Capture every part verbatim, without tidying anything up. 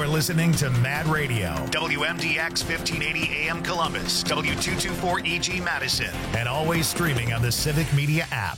You're listening to Mad Radio, W M D X fifteen eighty A M Columbus, W two twenty-four E G Madison, and always streaming on the Civic Media app.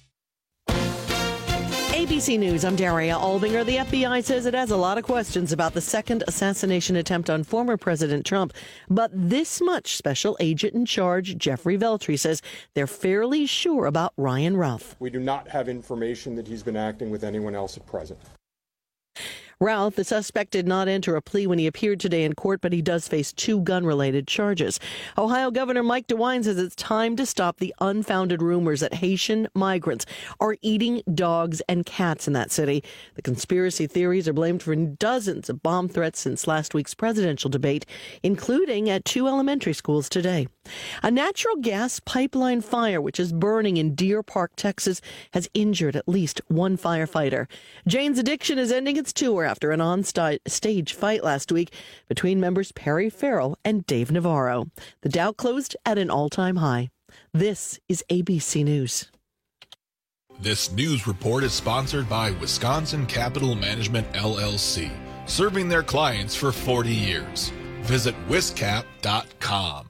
A B C News, I'm Daria Albinger. The F B I says it has a lot of questions about the second assassination attempt on former President Trump. But this much, Special Agent in Charge Jeffrey Veltri says they're fairly sure about Ryan Routh. We do not have information that he's been acting with anyone else at present. Routh, the suspect, did not enter a plea when he appeared today in court, but he does face two gun-related charges. Ohio Governor Mike DeWine says it's time to stop the unfounded rumors that Haitian migrants are eating dogs and cats in that city. The conspiracy theories are blamed for dozens of bomb threats since last week's presidential debate, including at two elementary schools today. A natural gas pipeline fire, which is burning in Deer Park, Texas, has injured at least one firefighter. Jane's Addiction is ending its tour after an on-stage fight last week between members Perry Farrell and Dave Navarro. The Dow closed at an all-time high. This is A B C News. This news report is sponsored by Wisconsin Capital Management, L L C, serving their clients for forty years. Visit wiscap dot com.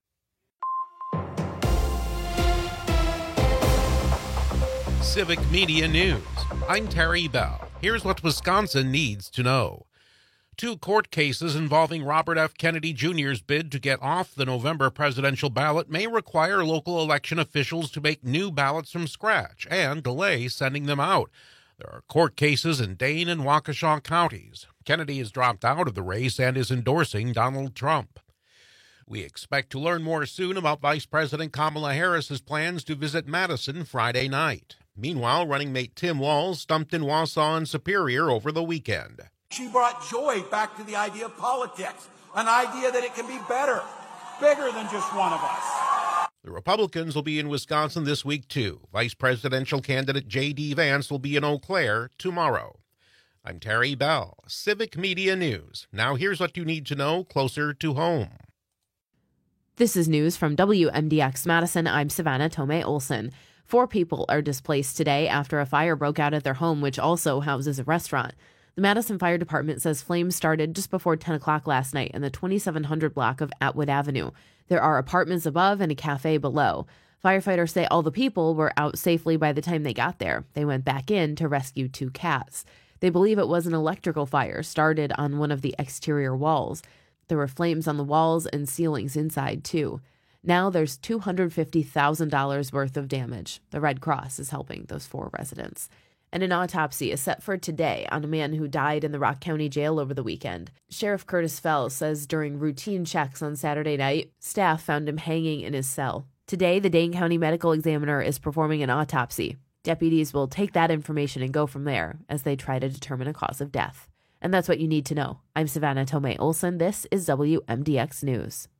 Civic Media News. I'm Terry Bell. Here's what Wisconsin needs to know. Two court cases involving Robert F. Kennedy Junior's bid to get off the November presidential ballot may require local election officials to make new ballots from scratch and delay sending them out. There are court cases in Dane and Waukesha counties. Kennedy has dropped out of the race and is endorsing Donald Trump. We expect to learn more soon about Vice President Kamala Harris's plans to visit Madison Friday night. Meanwhile, running mate Tim Walz stumped in Wausau and Superior over the weekend. She brought joy back to the idea of politics, an idea that it can be better, bigger than just one of us. The Republicans will be in Wisconsin this week, too. Vice presidential candidate J D. Vance will be in Eau Claire tomorrow. I'm Terry Bell, Civic Media News. Now here's what you need to know closer to home. This is news from W M D X Madison. I'm Savannah Tomei Olson. Four people are displaced today after a fire broke out at their home, which also houses a restaurant. The Madison Fire Department says flames started just before ten o'clock last night in the twenty-seven hundred block of Atwood Avenue. There are apartments above and a cafe below. Firefighters say all the people were out safely by the time they got there. They went back in to rescue two cats. They believe it was an electrical fire started on one of the exterior walls. There were flames on the walls and ceilings inside, too. Now there's two hundred fifty thousand dollars worth of damage. The Red Cross is helping those four residents. And an autopsy is set for today on a man who died in the Rock County Jail over the weekend. Sheriff Curtis Fell says during routine checks on Saturday night, staff found him hanging in his cell. Today, the Dane County Medical Examiner is performing an autopsy. Deputies will take that information and go from there as they try to determine a cause of death. And that's what you need to know. I'm Savannah Tomei Olson. This is W M D X News.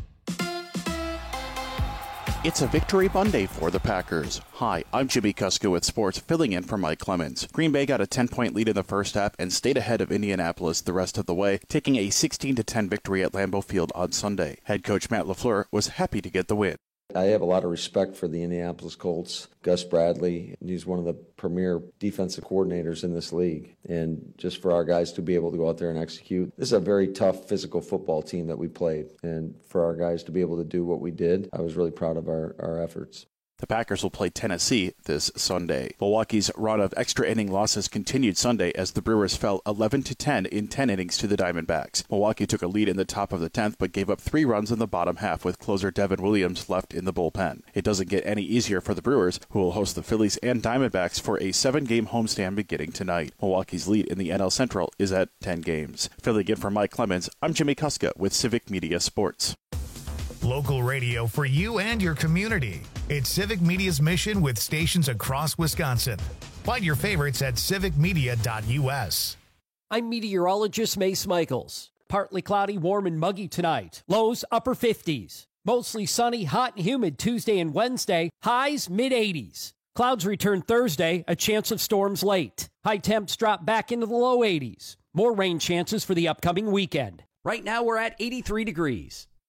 It's a victory Monday for the Packers. Hi, I'm Jimmy Kuska with sports, filling in for Mike Clemens. Green Bay got a ten-point lead in the first half and stayed ahead of Indianapolis the rest of the way, taking a sixteen to ten victory at Lambeau Field on Sunday. Head coach Matt LaFleur was happy to get the win. I have a lot of respect for the Indianapolis Colts. Gus Bradley, he's one of the premier defensive coordinators in this league. And just for our guys to be able to go out there and execute, this is a very tough physical football team that we played. And for our guys to be able to do what we did, I was really proud of our, our efforts. The Packers will play Tennessee this Sunday. Milwaukee's run of extra inning losses continued Sunday as the Brewers fell eleven to ten in ten innings to the Diamondbacks. Milwaukee took a lead in the top of the tenth but gave up three runs in the bottom half with closer Devin Williams left in the bullpen. It doesn't get any easier for the Brewers, who will host the Phillies and Diamondbacks for a seven-game homestand beginning tonight. Milwaukee's lead in the N L Central is at ten games. Filling in for Mike Clemens, I'm Jimmy Kuska with Civic Media Sports. Local radio for you and your community. It's Civic Media's mission with stations across Wisconsin. Find your favorites at civic media dot u s. I'm meteorologist Mace Michaels. Partly cloudy, warm and muggy tonight. Lows upper fifties. Mostly sunny, hot and humid Tuesday and Wednesday. Highs mid eighties. Clouds return Thursday, a chance of storms late. High temps drop back into the low eighties. More rain chances for the upcoming weekend. Right now we're at eighty-three degrees.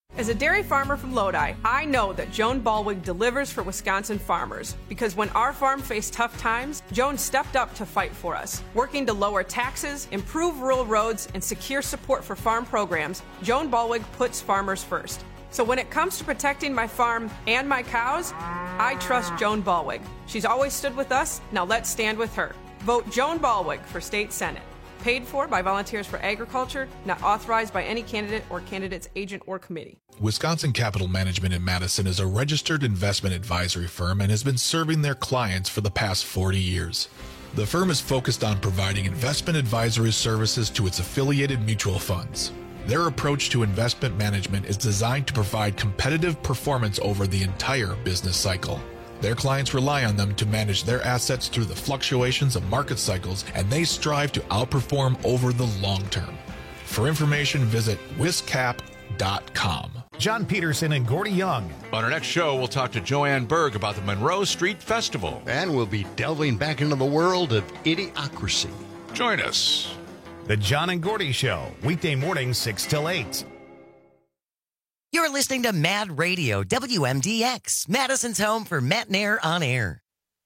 As a dairy farmer from Lodi, I know that Joan Ballwig delivers for Wisconsin farmers because when our farm faced tough times, Joan stepped up to fight for us. Working to lower taxes, improve rural roads, and secure support for farm programs, Joan Ballwig puts farmers first. So when it comes to protecting my farm and my cows, I trust Joan Ballwig. She's always stood with us. Now let's stand with her. Vote Joan Ballwig for State Senate. Paid for by Volunteers for Agriculture, not authorized by any candidate or candidate's agent or committee. Wisconsin Capital Management in Madison is a registered investment advisory firm and has been serving their clients for the past forty years. The firm is focused on providing investment advisory services to its affiliated mutual funds. Their approach to investment management is designed to provide competitive performance over the entire business cycle. Their clients rely on them to manage their assets through the fluctuations of market cycles, and they strive to outperform over the long term. For information, visit wiscap dot com. John Peterson and Gordy Young. On our next show, we'll talk to Joanne Berg about the Monroe Street Festival. And we'll be delving back into the world of Idiocracy. Join us. The John and Gordy Show, weekday mornings six till eight. You're listening to Mad Radio, W M D X, Madison's home for Matt Nair on air.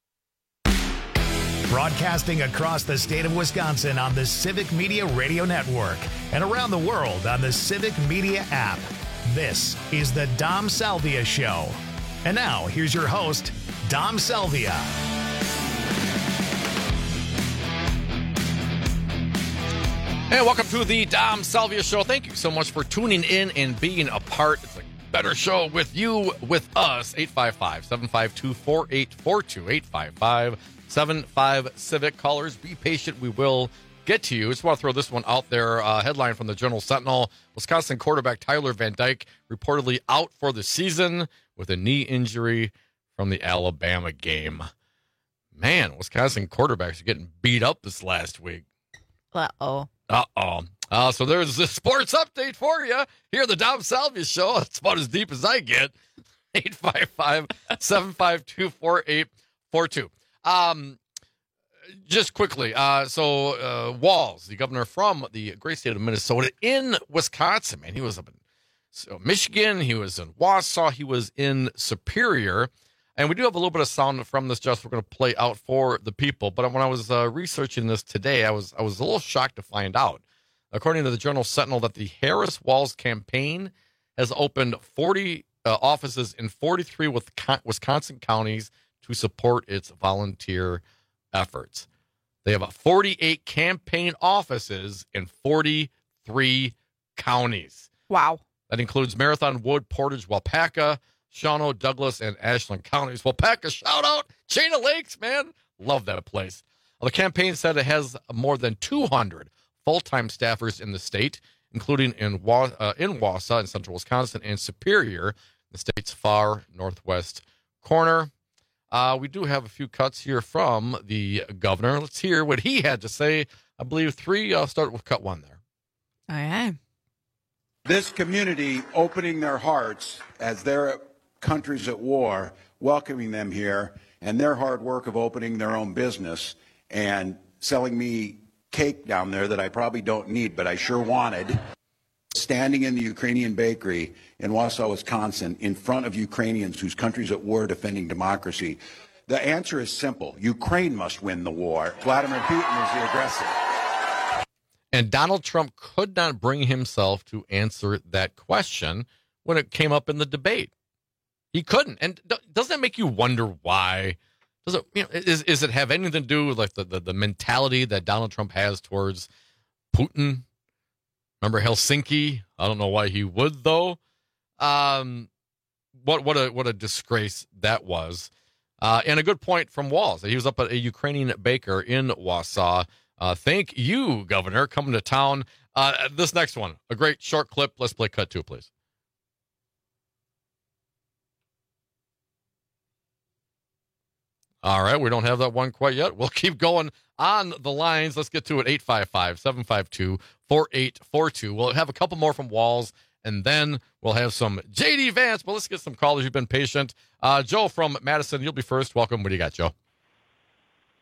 Broadcasting across the state of Wisconsin on the Civic Media Radio Network and around the world on the Civic Media app. This is the Dom Salvia Show. And now, here's your host, Dom Salvia. Hey, welcome to the Dom Salvia Show. Thank you so much for tuning in and being a part. It's a better show with you, with us. eight five five, seven five two, four eight four two, eight five five, seven five, Civic. Callers, be patient. We will get to you. Just want to throw this one out there. Uh, headline from the Journal Sentinel. Wisconsin quarterback Tyler Van Dyke reportedly out for the season with a knee injury from the Alabama game. Man, Wisconsin quarterbacks are getting beat up this last week. Uh-oh. Uh-oh. Uh, so there's the sports update for you here at the Dom Salvia Show. That's about as deep as I get. eight five five, seven five two, four eight four two. Um, just quickly, uh, so uh, Walz, the governor from the great state of Minnesota, in Wisconsin, man, he was up in so Michigan, he was in Wausau, he was in Superior. And we do have a little bit of sound from this, just we're going to play out for the people. But when I was uh, researching this today, I was I was a little shocked to find out, according to the Journal Sentinel, that the Harris Walz campaign has opened forty uh, offices in forty-three Wisconsin counties to support its volunteer efforts. They have forty-eight campaign offices in forty-three counties. Wow. That includes Marathon, Wood, Portage, Waupaca, Shawano, Douglas, and Ashland counties. Waupaca, shout out. Chain of Lakes, man. Love that place. Well, the campaign said it has more than two hundred full-time staffers in the state, including in, Wa- uh, in Wausau, in central Wisconsin, and Superior, the state's far northwest corner. Uh, we do have a few cuts here from the governor. Let's hear what he had to say. I believe three. I'll start with cut one there. Okay. This community opening their hearts as their country's at war, welcoming them here, and their hard work of opening their own business and selling me cake down there that I probably don't need, but I sure wanted. Standing in the Ukrainian bakery in Wausau, Wisconsin, in front of Ukrainians whose country's at war defending democracy. The answer is simple. Ukraine must win the war. Vladimir Putin is the aggressor. And Donald Trump could not bring himself to answer that question when it came up in the debate. He couldn't. And doesn't that make you wonder why? Does it, you know, is, is it have anything to do with like the, the, the mentality that Donald Trump has towards Putin? Remember Helsinki? I don't know why he would, though. Um, what what a what a disgrace that was. Uh, and a good point from Walz. He was up at a Ukrainian baker in Wausau. Uh, thank you, Governor, coming to town. Uh, this next one, a great short clip. Let's play cut two, please. All right, we don't have that one quite yet. We'll keep going on the lines. Let's get to it. eight five five, seven five two, four eight four two. We'll have a couple more from Walz, and then we'll have some J D Vance. But let's get some callers. You've been patient. Uh, Joe from Madison, you'll be first. Welcome. What do you got, Joe?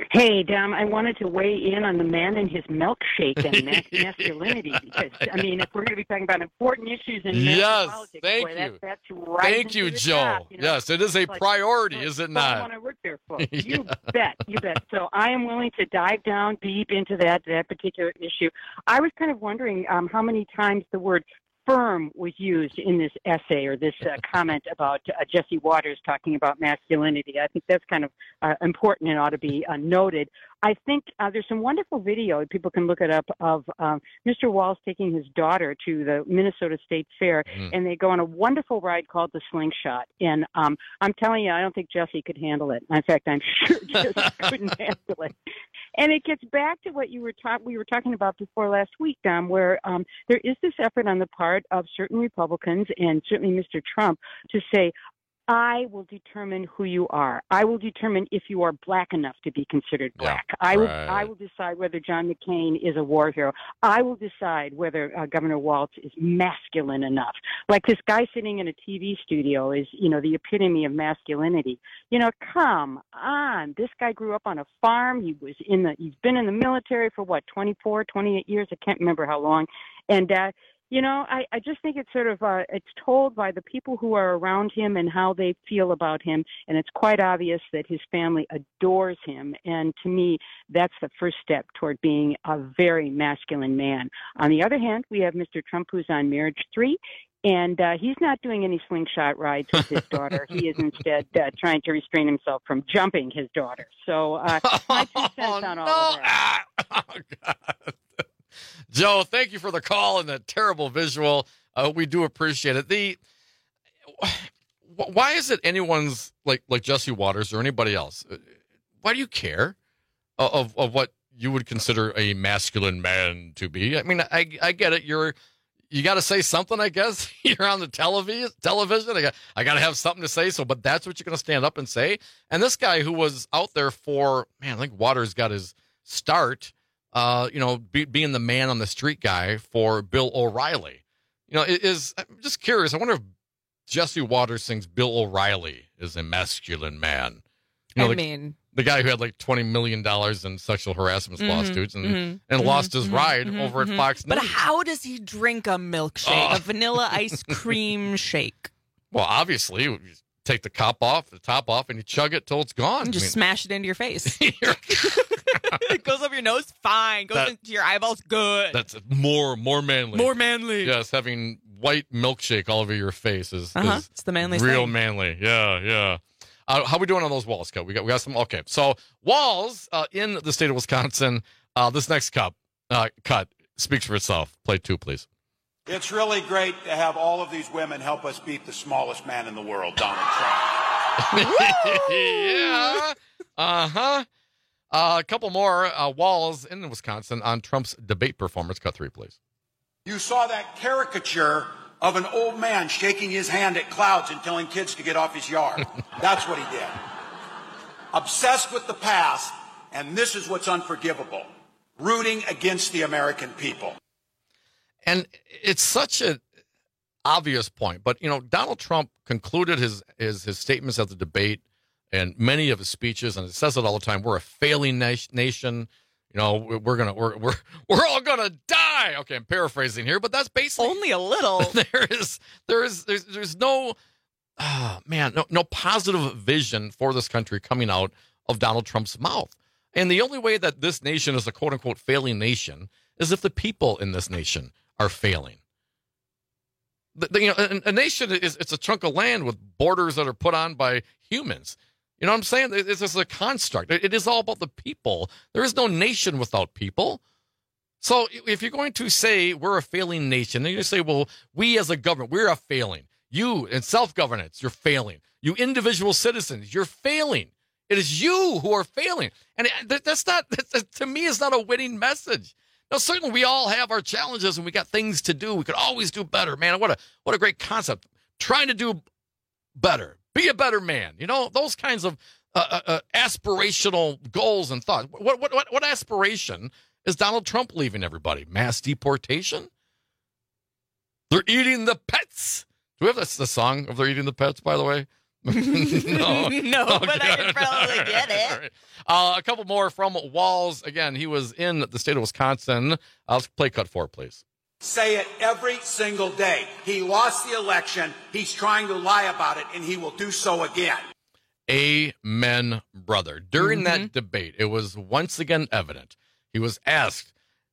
Hey, Dom, I wanted to weigh in on the man and his milkshake and mas- masculinity because, I mean, if we're going to be talking about important issues in yes, politics, thank boy, you. That, that's right. Thank you, Joe. Top, you know? Yes, it is a like, priority, like, is it well, I not? want to work there, folks. yeah. You bet, you bet. So I am willing to dive down deep into that that particular issue. I was kind of wondering um, how many times the word firm was used in this essay or this uh, comment about uh, Jesse Waters talking about masculinity. I think that's kind of uh, important and ought to be uh, noted. I think uh, there's some wonderful video, people can look it up, of um, Mister Walz taking his daughter to the Minnesota State Fair, mm. and they go on a wonderful ride called the Slingshot. And um, I'm telling you, I don't think Jesse could handle it. In fact, I'm sure Jesse couldn't handle it. And it gets back to what you were ta- we were talking about before last week, Dom, where um, there is this effort on the part of certain Republicans and certainly Mister Trump to say, I will determine who you are. I will determine if you are black enough to be considered black. Yeah, I will right. I will decide whether John McCain is a war hero. I will decide whether uh, Governor Walz is masculine enough. Like this guy sitting in a T V studio is, you know, the epitome of masculinity. You know, come on. This guy grew up on a farm. He was in the he's been in the military for what, twenty-four, twenty-eight years? I can't remember how long. And uh You know, I, I just think it's sort of, uh, it's told by the people who are around him and how they feel about him, and it's quite obvious that his family adores him, and to me, that's the first step toward being a very masculine man. On the other hand, we have Mister Trump, who's on Marriage three, and uh, he's not doing any slingshot rides with his daughter. He is instead uh, trying to restrain himself from jumping his daughter. So uh, my two cents oh, on all no. of that. Oh, God. Joe, thank you for the call and the terrible visual. Uh, we do appreciate it. The why is it anyone's like like Jesse Waters or anybody else? Why do you care of of what you would consider a masculine man to be? I mean, I I get it. You're you got to say something, I guess. You're on the television. Television. I got I got to have something to say. So, but that's what you're going to stand up and say. And this guy who was out there for man, I think Waters got his start. Uh, you know, be, being the man on the street guy for Bill O'Reilly. You know, it is, I'm just curious. I wonder if Jesse Waters thinks Bill O'Reilly is a masculine man. You know, I like, mean, the guy who had like twenty million dollars in sexual harassment mm-hmm, lawsuits and, mm-hmm, and mm-hmm, lost his mm-hmm, ride mm-hmm, over mm-hmm. at Fox News. But how does he drink a milkshake, oh. a vanilla ice cream shake? Well, obviously, you take the top off, the top off, and you chug it till it's gone. And just I mean, smash it into your face. It goes up your nose, fine. Goes that, into your eyeballs, good. That's more more manly. More manly. Yes, having white milkshake all over your face is, uh-huh. is it's the manly real thing. manly. Yeah, yeah. Uh, how we doing on those walls, Cut? We got we got some. Okay, so walls uh, in the state of Wisconsin. Uh, this next cup uh, cut speaks for itself. Play two, please. It's really great to have all of these women help us beat the smallest man in the world, Donald Trump. yeah. Uh huh. Uh, a couple more uh, walls in Wisconsin on Trump's debate performance. Cut three, please. You saw that caricature of an old man shaking his hand at clouds and telling kids to get off his yard. That's what he did. Obsessed with the past, and this is what's unforgivable. Rooting against the American people. And it's such an obvious point, but, you know, Donald Trump concluded his, his, his statements at the debate and many of his speeches, and it says it all the time. We're a failing na- nation. You know, we're gonna we're we're we're all gonna die. Okay, I'm paraphrasing here, but that's basically only a little. There is there is there's there's no oh, man no no positive vision for this country coming out of Donald Trump's mouth. And the only way that this nation is a quote unquote failing nation is if the people in this nation are failing. The, the, you know, a, a nation is it's a chunk of land with borders that are put on by humans. You know what I'm saying? This is a construct. It is all about the people. There is no nation without people. So if you're going to say we're a failing nation, then you say, well, we as a government, we're a failing. You in self-governance, you're failing. You individual citizens, you're failing. It is you who are failing. And that's not, that, to me, is not a winning message. Now, certainly we all have our challenges and we got things to do. We could always do better. Man, what a what a great concept. Trying to do better. Be a better man. You know, those kinds of uh, uh, aspirational goals and thoughts. What, what, what, what aspiration is Donald Trump leaving everybody? Mass deportation? They're eating the pets. Do we have this, the song of They're Eating the Pets, by the way? no, no, okay. but I could probably get it. Right. Uh, a couple more from Walz. Again, he was in the state of Wisconsin. Uh, let's play cut four, please. Say it every single day. He lost the election. He's trying to lie about it, and he will do so again. Amen, brother. During Mm-hmm. that debate, it was once again evident. He was asked,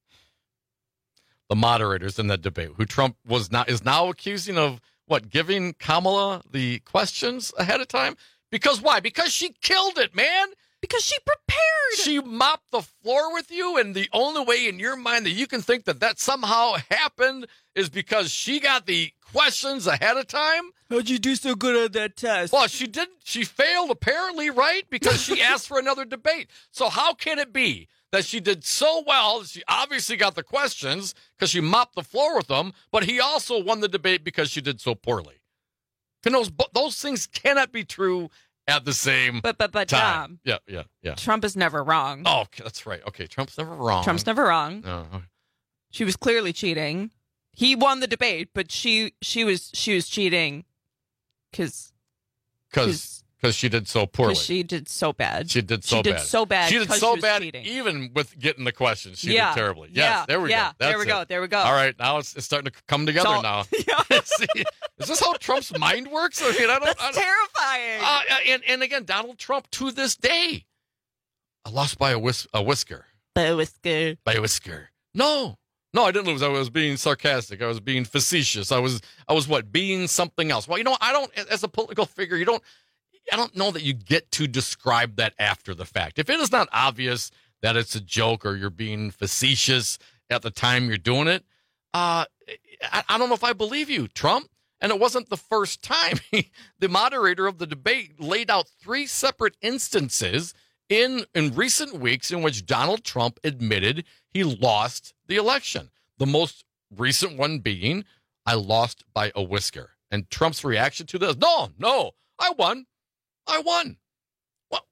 the moderators in that debate, who Trump was not is now accusing of what, giving Kamala the questions ahead of time? Because why? Because she killed it, man. Because she prepared. She mopped the floor with you, and the only way in your mind that you can think that that somehow happened is because she got the questions ahead of time. How'd you do so good on that test? Well, she didn't. She failed, apparently, right? Because she asked for another debate. So how can it be that she did so well? She obviously got the questions because she mopped the floor with them, but he also won the debate because she did so poorly. And those, those things cannot be true at the same But but but time. Dom, Yeah, yeah, yeah. Trump is never wrong. Oh, okay, that's right. Okay, Trump's never wrong. Trump's never wrong. No. She was clearly cheating. He won the debate, but she she was she was cheating because Because because she did so poorly. she did so bad. She did so she bad. did so bad. She did 'cause so she was bad, cheating. even with getting the questions. She Yeah. did terribly. Yes, Yeah. there we Yeah. go. That's There we it. go. There we go. All right, now it's, it's starting to come together So- now. See, is this how Trump's mind works? I mean, I don't. That's I don't, terrifying. Uh, and and again, Donald Trump to this day, I lost by a, whis- a whisker. By a whisker. By a whisker. No, no, I didn't lose. I was being sarcastic. I was being facetious. I was, I was what? Being something else. Well, you know, I don't. As a political figure, you don't. I don't know that you get to describe that after the fact. If it is not obvious that it's a joke or you're being facetious at the time you're doing it, uh, I, I don't know if I believe you, Trump. And it wasn't the first time. The moderator of the debate laid out three separate instances in, in recent weeks in which Donald Trump admitted he lost the election. The most recent one being, I lost by a whisker. And Trump's reaction to this, no, no, I won. I won. Well,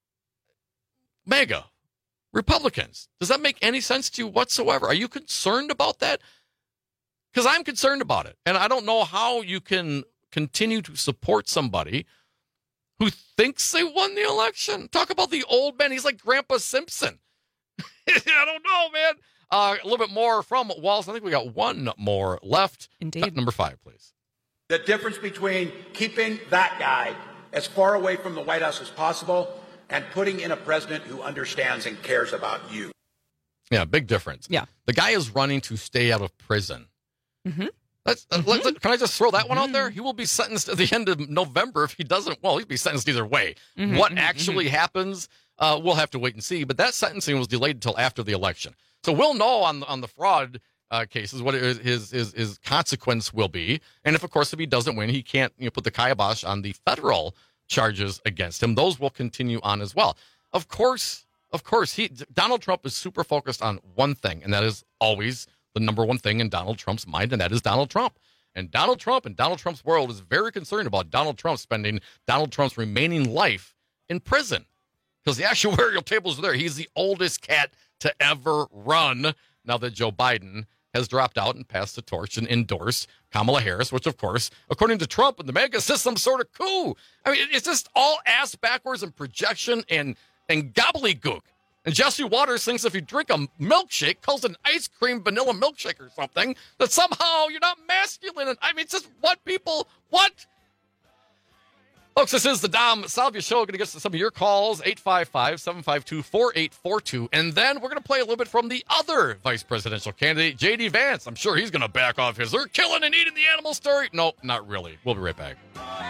MAGA, Republicans, does that make any sense to you whatsoever? Are you concerned about that? Because I'm concerned about it. And I don't know how you can continue to support somebody who thinks they won the election. Talk about the old man. He's like Grandpa Simpson. I don't know, man. Uh, a little bit more from Walz. I think we got one more left. Indeed. Cut number five, please. The difference between keeping that guy as far away from the White House as possible and putting in a president who understands and cares about you. Yeah, big difference. Yeah. The guy is running to stay out of prison. Mm-hmm. Let's, uh, let's, can I just throw that one out there? He will be sentenced at the end of November if he doesn't. Well, he'll be sentenced either way. Mm-hmm, what mm-hmm, actually mm-hmm. happens, uh, we'll have to wait and see. But that sentencing was delayed until after the election. So we'll know on, on the fraud uh, cases what his, his, his, his consequence will be. And if, of course, if he doesn't win, he can't you know, put the kibosh on the federal charges against him. Those will continue on as well. Of course, of course, he Donald Trump is super focused on one thing, and that is always the number one thing in Donald Trump's mind, and that is Donald Trump. And Donald Trump and Donald Trump's world is very concerned about Donald Trump spending Donald Trump's remaining life in prison. Because the actuarial tables are there. He's the oldest cat to ever run now that Joe Biden has dropped out and passed the torch and endorsed Kamala Harris, which, of course, according to Trump and the MAGA system, sort of coup. I mean, it's just all ass backwards and projection and, and gobbledygook. And Jesse Waters thinks if you drink a milkshake, calls it an ice cream vanilla milkshake or something, that somehow you're not masculine. And I mean, it's just what people, what? Folks, this is the Dom Salvia Show. Going to get to some of your calls, eight five five, seven five two, four eight four two. And then we're going to play a little bit from the other vice presidential candidate, J D Vance. I'm sure he's going to back off his, they're killing and eating the animal story. Nope, not really. We'll be right back.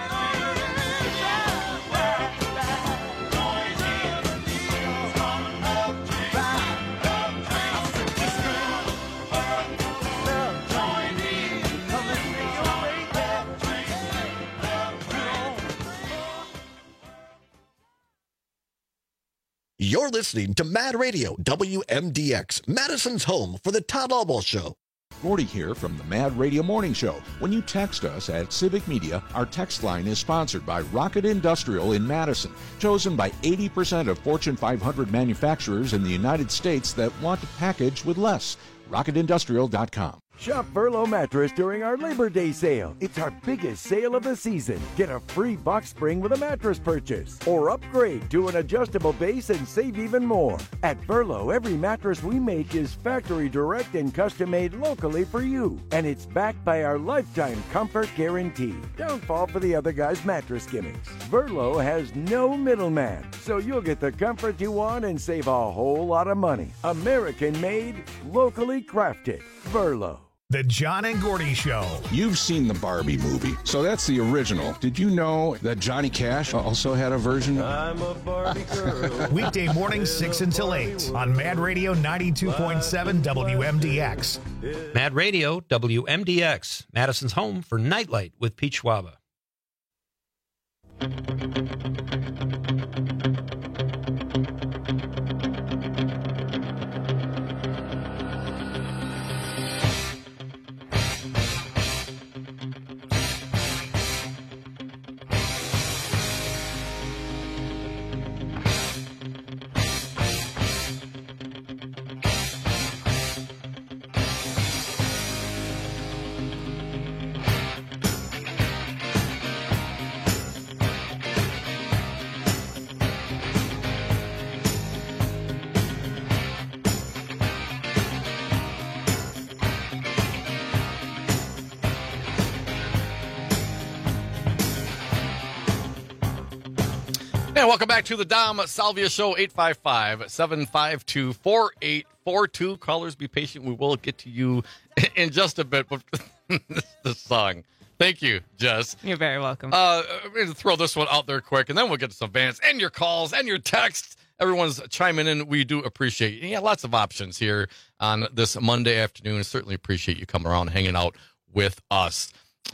You're listening to Mad Radio, W M D X, Madison's home for the Todd Albaugh Show. Gordy here from the Mad Radio Morning Show. When you text us at Civic Media, our text line is sponsored by Rocket Industrial in Madison, chosen by eighty percent of Fortune five hundred manufacturers in the United States that want to package with less. rocket industrial dot com. Shop Verlo Mattress during our Labor Day sale. It's our biggest sale of the season. Get a free box spring with a mattress purchase, or upgrade to an adjustable base and save even more. At Verlo, every mattress we make is factory direct and custom made locally for you. And it's backed by our lifetime comfort guarantee. Don't fall for the other guy's mattress gimmicks. Verlo has no middleman, so you'll get the comfort you want and save a whole lot of money. American made, locally crafted. Verlo. The John and Gordy Show. You've seen the Barbie movie, so that's the original. Did you know that Johnny Cash also had a version? I'm a Barbie girl. Weekday mornings six until eight on Mad Radio ninety-two point seven W M D X. Mad Radio W M D X, Madison's home for Nightlight with Pete Schwaba. And welcome back to the Dom Salvia Show, eight five five, seven five two, four eight four two. Callers, be patient. We will get to you in just a bit. But this song. Thank you, Jess. You're very welcome. Uh, I'm going to throw this one out there quick, and then we'll get to some bands and your calls and your texts. Everyone's chiming in. We do appreciate you. Yeah, lots of options here on this Monday afternoon. Certainly appreciate you coming around and hanging out with us.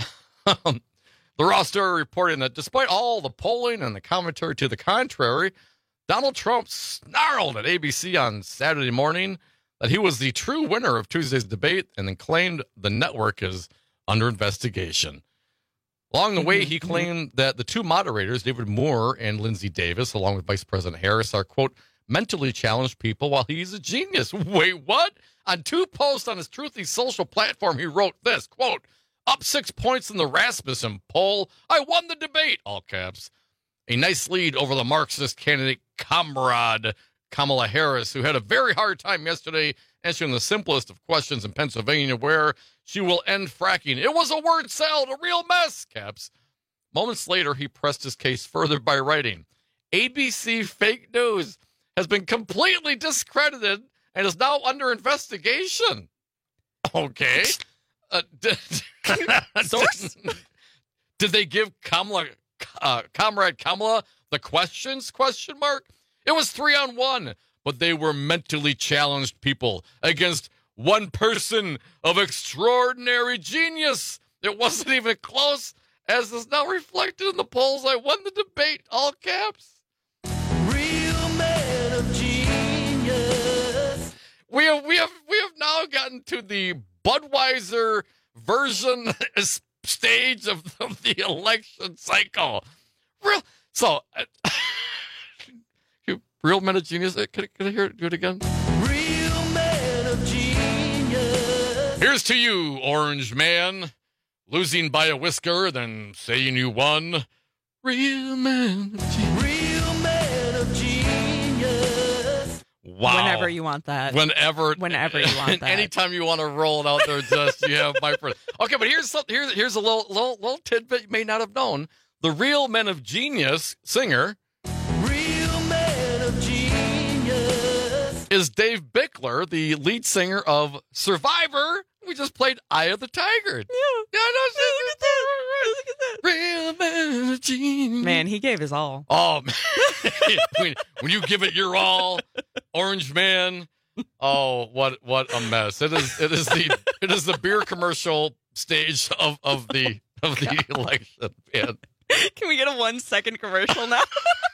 The Raw Story reporting that despite all the polling and the commentary to the contrary, Donald Trump snarled at A B C on Saturday morning that he was the true winner of Tuesday's debate and then claimed the network is under investigation. Along the way, he claimed that the two moderators, David Moore and Lindsey Davis, along with Vice President Harris, are, quote, mentally challenged people while he's a genius. Wait, what? On two posts on his Truthy social platform, he wrote this, quote, up six points in the Rasmussen poll. I won the debate, all caps. A nice lead over the Marxist candidate, comrade Kamala Harris, who had a very hard time yesterday answering the simplest of questions in Pennsylvania, where she will end fracking. It was a word salad, a real mess, caps. Moments later, he pressed his case further by writing, A B C fake news has been completely discredited and is now under investigation. Okay. Uh, did, Source? Did they give Kamala, uh, Comrade Kamala the questions, question mark? It was three on one, but they were mentally challenged people against one person of extraordinary genius. It wasn't even close, as is now reflected in the polls. I won the debate, all caps. Real man of genius. We have, we have, we have now gotten to the Budweiser version stage of, of the election cycle. Real, so, uh, real men of genius. Can, can I hear it? Do it again? Real man of genius. Here's to you, Orange Man, losing by a whisker, then saying you won. Real man of genius. Real man of genius. Wow. Whenever you want that. Whenever. Whenever you want that. Anytime you want to roll it out there, just you have my friend. Okay, but here's something. Here's here's a little little little tidbit you may not have known. The Real Men of Genius singer, Real man of genius, is Dave Bickler, the lead singer of Survivor. We just played Eye of the Tiger. Yeah. Yeah, I know. Look at that. Look at that. Real Man of Genius. Man, he gave his all. Oh, man. when, when you give it your all, Orange Man. Oh, what what a mess! It is it is the it is the beer commercial stage of, of the of the election. Man. Can we get a one second commercial now?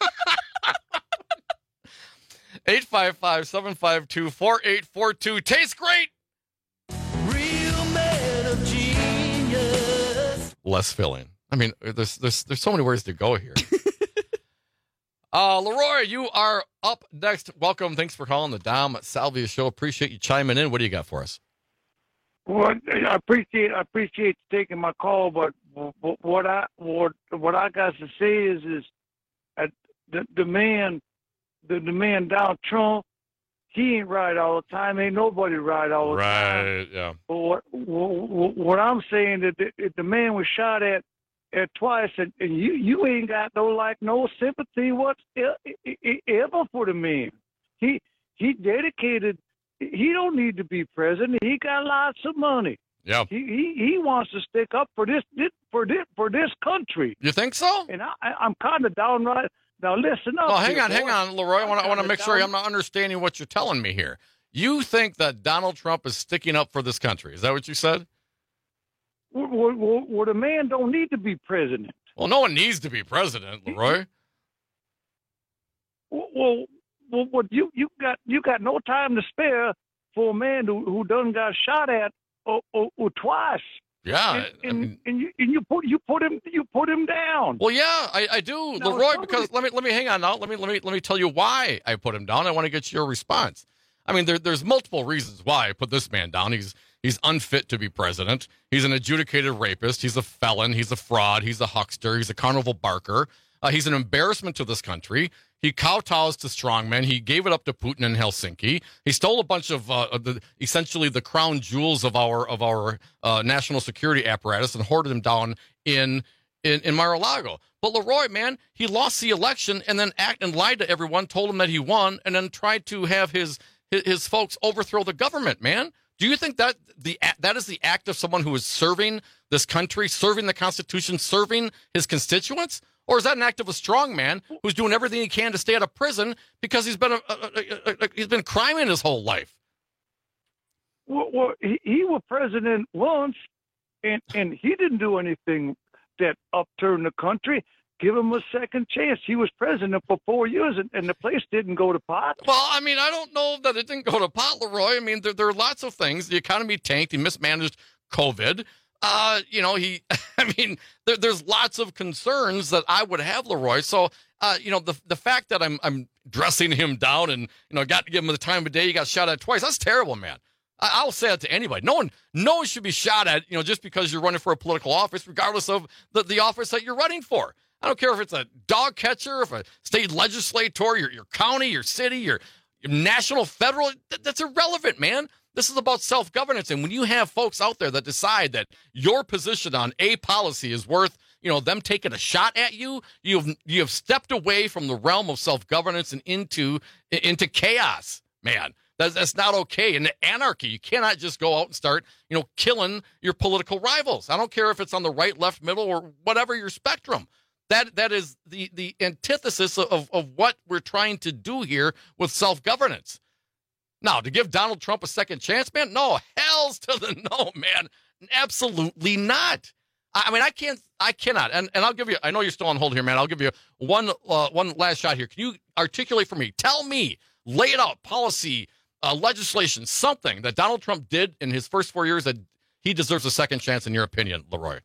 eight five five, seven five two, four eight four two. Tastes great. real man of genius. Less filling. I mean, there's there's there's so many ways to go here. uh, Leroy, you are up next. Welcome. Thanks for calling the Dom Salvia Show. Appreciate you chiming in. What do you got for us? Well, I appreciate I appreciate you taking my call, but what I what what I got to say is is uh, the the man the, the man Donald Trump, he ain't right all the time. Ain't nobody right all the time. Right. Yeah. But what, what what I'm saying is that if the man was shot at at twice, and, and you you ain't got no like no sympathy whatsoever for the man. He he dedicated. He don't need to be president. He got lots of money. Yeah. He he, he wants to stick up for this, this for this for this country. You think so? And I, I I'm kind of downright. Now listen up. Oh, hang here, on, boy. hang on, Leroy. I want to I want to make sure down- I'm not understanding what you're telling me here. You think that Donald Trump is sticking up for this country? Is that what you said? Well, well, well, well, the man don't need to be president. Well, no one needs to be president, Leroy. Well, well, well, well you you got you got no time to spare for a man who who done got shot at or, or, or twice. Yeah, and, I and, mean- and you and you put you put him you put him down. Well, yeah, I, I do, Now, Leroy. somebody- Because let me let me hang on now. Let me let me let me tell you why I put him down. I want to get your response. I mean, there, there's multiple reasons why I put this man down. He's he's unfit to be president. He's an adjudicated rapist. He's a felon. He's a fraud. He's a huckster. He's a carnival barker. Uh, he's an embarrassment to this country. He kowtows to strongmen. He gave it up to Putin in Helsinki. He stole a bunch of uh, the, essentially the crown jewels of our of our uh, national security apparatus and hoarded them down in in, in Mar-a-Lago. But Leroy, man, he lost the election and then act and lied to everyone, told them that he won, and then tried to have his his, his folks overthrow the government. Man, do you think that the that is the act of someone who is serving this country, serving the Constitution, serving his constituents? Or is that an act of a strong man who's doing everything he can to stay out of prison because he's been a, a, a, a, he's been criming his whole life? Well, well he, he was president once, and and he didn't do anything that upturned the country. Give him a second chance. He was president for four years, and, and the place didn't go to pot. Well, I mean, I don't know that it didn't go to pot, Leroy. I mean, there, there are lots of things. The economy tanked. He mismanaged COVID. Uh, you know, he, I mean, there, there's lots of concerns that I would have, Leroy. So, uh, you know, the the fact that I'm I'm dressing him down and, you know, got to give him the time of day, he got shot at twice. That's terrible, man. I, I'll say that to anybody. No one, no one should be shot at, you know, just because you're running for a political office, regardless of the, the office that you're running for. I don't care if it's a dog catcher, if a state legislator, your, your county, your city, your, your national, federal, that, that's irrelevant, man. This is about self-governance. And when you have folks out there that decide that your position on a policy is worth, you know, them taking a shot at you, you've you have stepped away from the realm of self-governance and into into chaos, man. That's, that's not okay. And anarchy, you cannot just go out and start, you know, killing your political rivals. I don't care if it's on the right, left, middle, or whatever your spectrum. That that is the the antithesis of, of what we're trying to do here with self-governance. Now, to give Donald Trump a second chance, man, no, hell's to the no, man. Absolutely not. I, I mean, I can't, I cannot. And and I'll give you, I know you're still on hold here, man. I'll give you one uh, one last shot here. Can you articulate for me, tell me, lay it out, policy, uh, legislation, something that Donald Trump did in his first four years that he deserves a second chance, in your opinion, Leroy?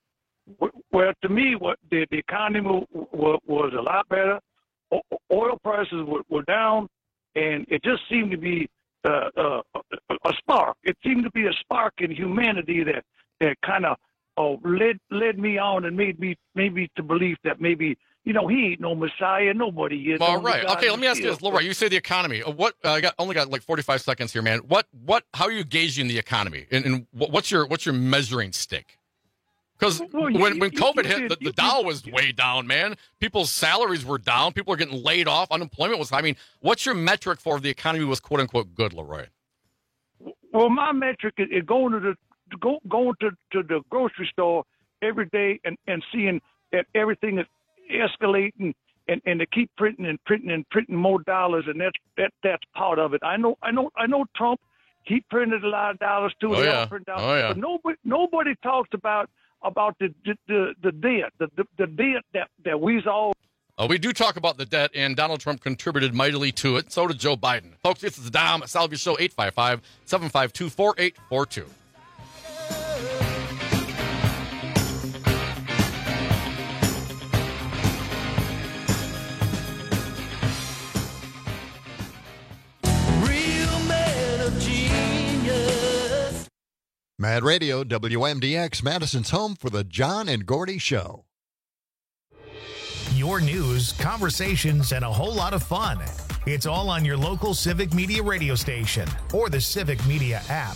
Well, to me, what the, the economy w- w- was a lot better. O- oil prices were, were down, and it just seemed to be uh, uh, a, a spark. It seemed to be a spark in humanity that that kind of uh, led led me on and made me maybe to believe that maybe, you know, he ain't no Messiah. Nobody is. All right. Okay. Let me ask you this, Leroy. You say the economy. Uh, What? Uh, I got only got like forty-five seconds here, man. What? What? How are you gauging the economy? And, and what- what's your what's your measuring stick? Because Well, when, you- when you- COVID you hit, did- the, the you- Dow was way down, man. People's salaries were down. People were getting laid off. Unemployment was high. I mean, what's your metric for if the economy was quote unquote good, Leroy? Well, my metric is, is going to the go, going to, to the grocery store every day and, and seeing that everything is escalating, and, and they keep printing and printing and printing more dollars, and that's that that's part of it. I know I know I know Trump, he printed a lot of dollars too. Oh, They yeah. all print dollars, Oh, yeah. but nobody nobody talks about about the the the, the debt the, the the debt that that we's all. Uh, we do talk about the debt, and Donald Trump contributed mightily to it. So did Joe Biden. Folks, this is the Dom Salvia Show, eight five five, seven five two, four eight four two. Mad Radio, W M D X, Madison's home for the John and Gordy Show. Your news, conversations, and a whole lot of fun. It's all on your local Civic Media radio station or the Civic Media app.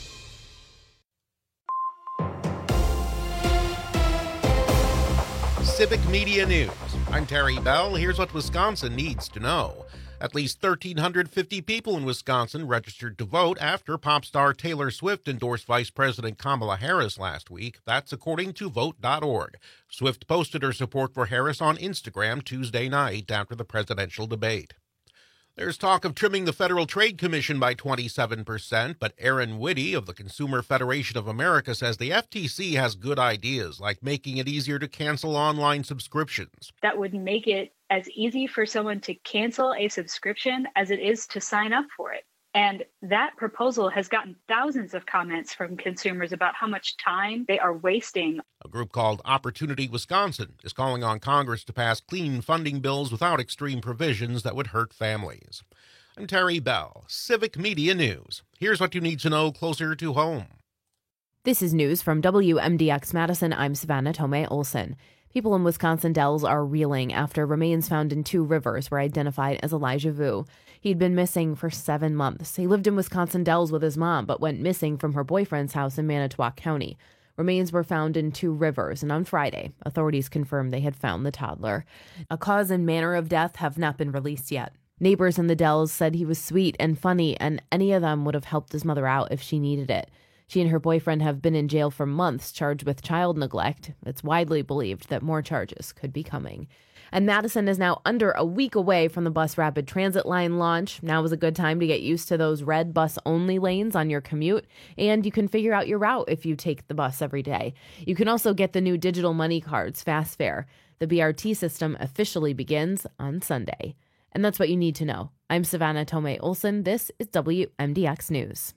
Civic Media News. I'm Terry Bell. Here's what Wisconsin needs to know. At least one thousand three hundred fifty people in Wisconsin registered to vote after pop star Taylor Swift endorsed Vice President Kamala Harris last week. That's according to vote dot org. Swift posted her support for Harris on Instagram Tuesday night after the presidential debate. There's talk of trimming the Federal Trade Commission by twenty-seven percent, but Aaron Whitty of the Consumer Federation of America says the F T C has good ideas, like making it easier to cancel online subscriptions. That would make it as easy for someone to cancel a subscription as it is to sign up for it. And that proposal has gotten thousands of comments from consumers about how much time they are wasting. A group called Opportunity Wisconsin is calling on Congress to pass clean funding bills without extreme provisions that would hurt families. I'm Terry Bell, Civic Media News. Here's what you need to know closer to home. This is news from W M D X Madison. I'm Savannah Tomei Olson. People in Wisconsin Dells are reeling after remains found in two rivers were identified as Elijah Vu. He'd been missing for seven months. He lived in Wisconsin Dells with his mom, but went missing from her boyfriend's house in Manitowoc County. Remains were found in two rivers, and on Friday, authorities confirmed they had found the toddler. A cause and manner of death have not been released yet. Neighbors in the Dells said he was sweet and funny, and any of them would have helped his mother out if she needed it. She and her boyfriend have been in jail for months, charged with child neglect. It's widely believed that more charges could be coming. And Madison is now under a week away from the bus rapid transit line launch. Now is a good time to get used to those red bus-only lanes on your commute, and you can figure out your route if you take the bus every day. You can also get the new digital money cards, Fast Fare. The B R T system officially begins on Sunday. And that's what you need to know. I'm Savannah Tomei Olson. This is W M D X News.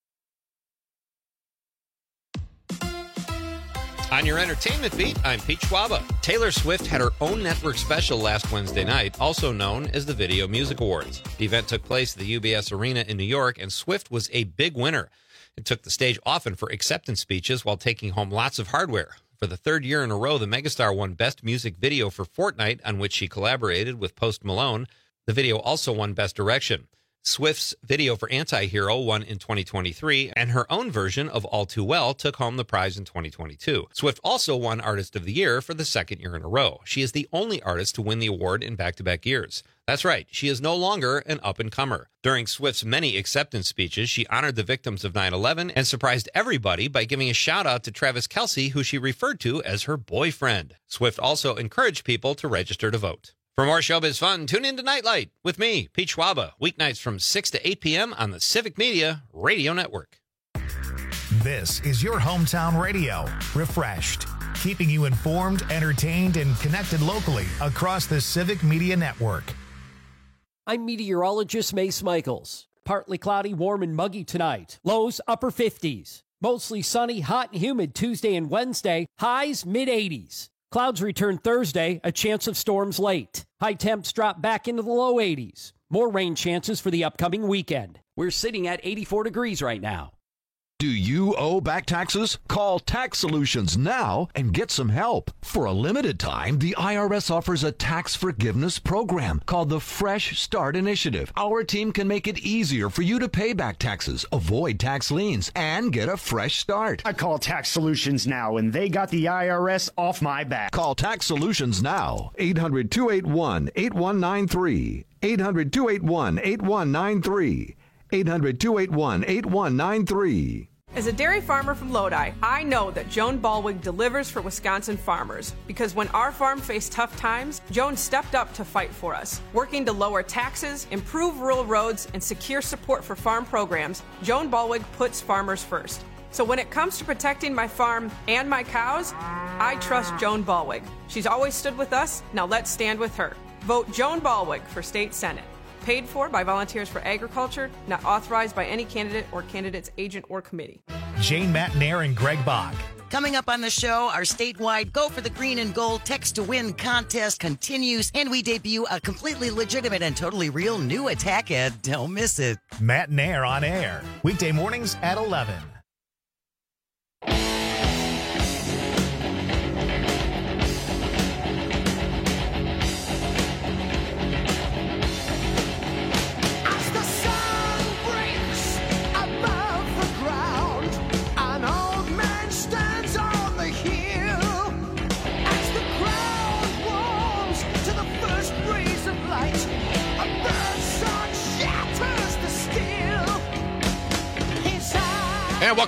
On your entertainment beat, I'm Pete Schwaba. Taylor Swift had her own network special last Wednesday night, also known as the Video Music Awards. The event took place at the U B S Arena in New York, and Swift was a big winner. It took the stage often for acceptance speeches while taking home lots of hardware. For the third year in a row, the megastar won Best Music Video for Fortnite, on which she collaborated with Post Malone. The video also won Best Direction. Swift's video for Anti-Hero won in twenty twenty-three, and her own version of All Too Well took home the prize in twenty twenty-two. Swift also won Artist of the Year for the second year in a row. She is the only artist to win the award in back-to-back years. That's right, she is no longer an up-and-comer. During Swift's many acceptance speeches, she honored the victims of nine eleven and surprised everybody by giving a shout-out to Travis Kelce, who she referred to as her boyfriend. Swift also encouraged people to register to vote. For more showbiz fun, tune in to Nightlight with me, Pete Schwaba, weeknights from six to eight p.m. on the Civic Media Radio Network. This is your hometown radio, refreshed, keeping you informed, entertained, and connected locally across the Civic Media Network. I'm meteorologist Mace Michaels. Partly cloudy, warm, and muggy tonight. Lows upper fifties. Mostly sunny, hot, and humid Tuesday and Wednesday. Highs mid eighties. Clouds return Thursday, a chance of storms late. High temps drop back into the low eighties. More rain chances for the upcoming weekend. We're sitting at eighty-four degrees right now. Do you owe back taxes? Call Tax Solutions now and get some help. For a limited time, the I R S offers a tax forgiveness program called the Fresh Start Initiative. Our team can make it easier for you to pay back taxes, avoid tax liens, and get a fresh start. I call Tax Solutions now, and they got the I R S off my back. Call Tax Solutions now. eight hundred, two eight one, eight one nine three. eight hundred, two eight one, eight one nine three. eight hundred, two eight one, eight one nine three. As a dairy farmer from Lodi, I know that Joan Ballwig delivers for Wisconsin farmers, because when our farm faced tough times, Joan stepped up to fight for us. Working to lower taxes, improve rural roads, and secure support for farm programs, Joan Ballwig puts farmers first. So when it comes to protecting my farm and my cows, I trust Joan Ballwig. She's always stood with us, now let's stand with her. Vote Joan Ballwig for State Senate. Paid for by Volunteers for Agriculture, not authorized by any candidate or candidate's agent or committee. Jane Matnair and Greg Bach. Coming up on the show, our statewide Go for the Green and Gold Text to Win contest continues, and we debut a completely legitimate and totally real new attack ad. Don't miss it. Matnair on air, weekday mornings at eleven.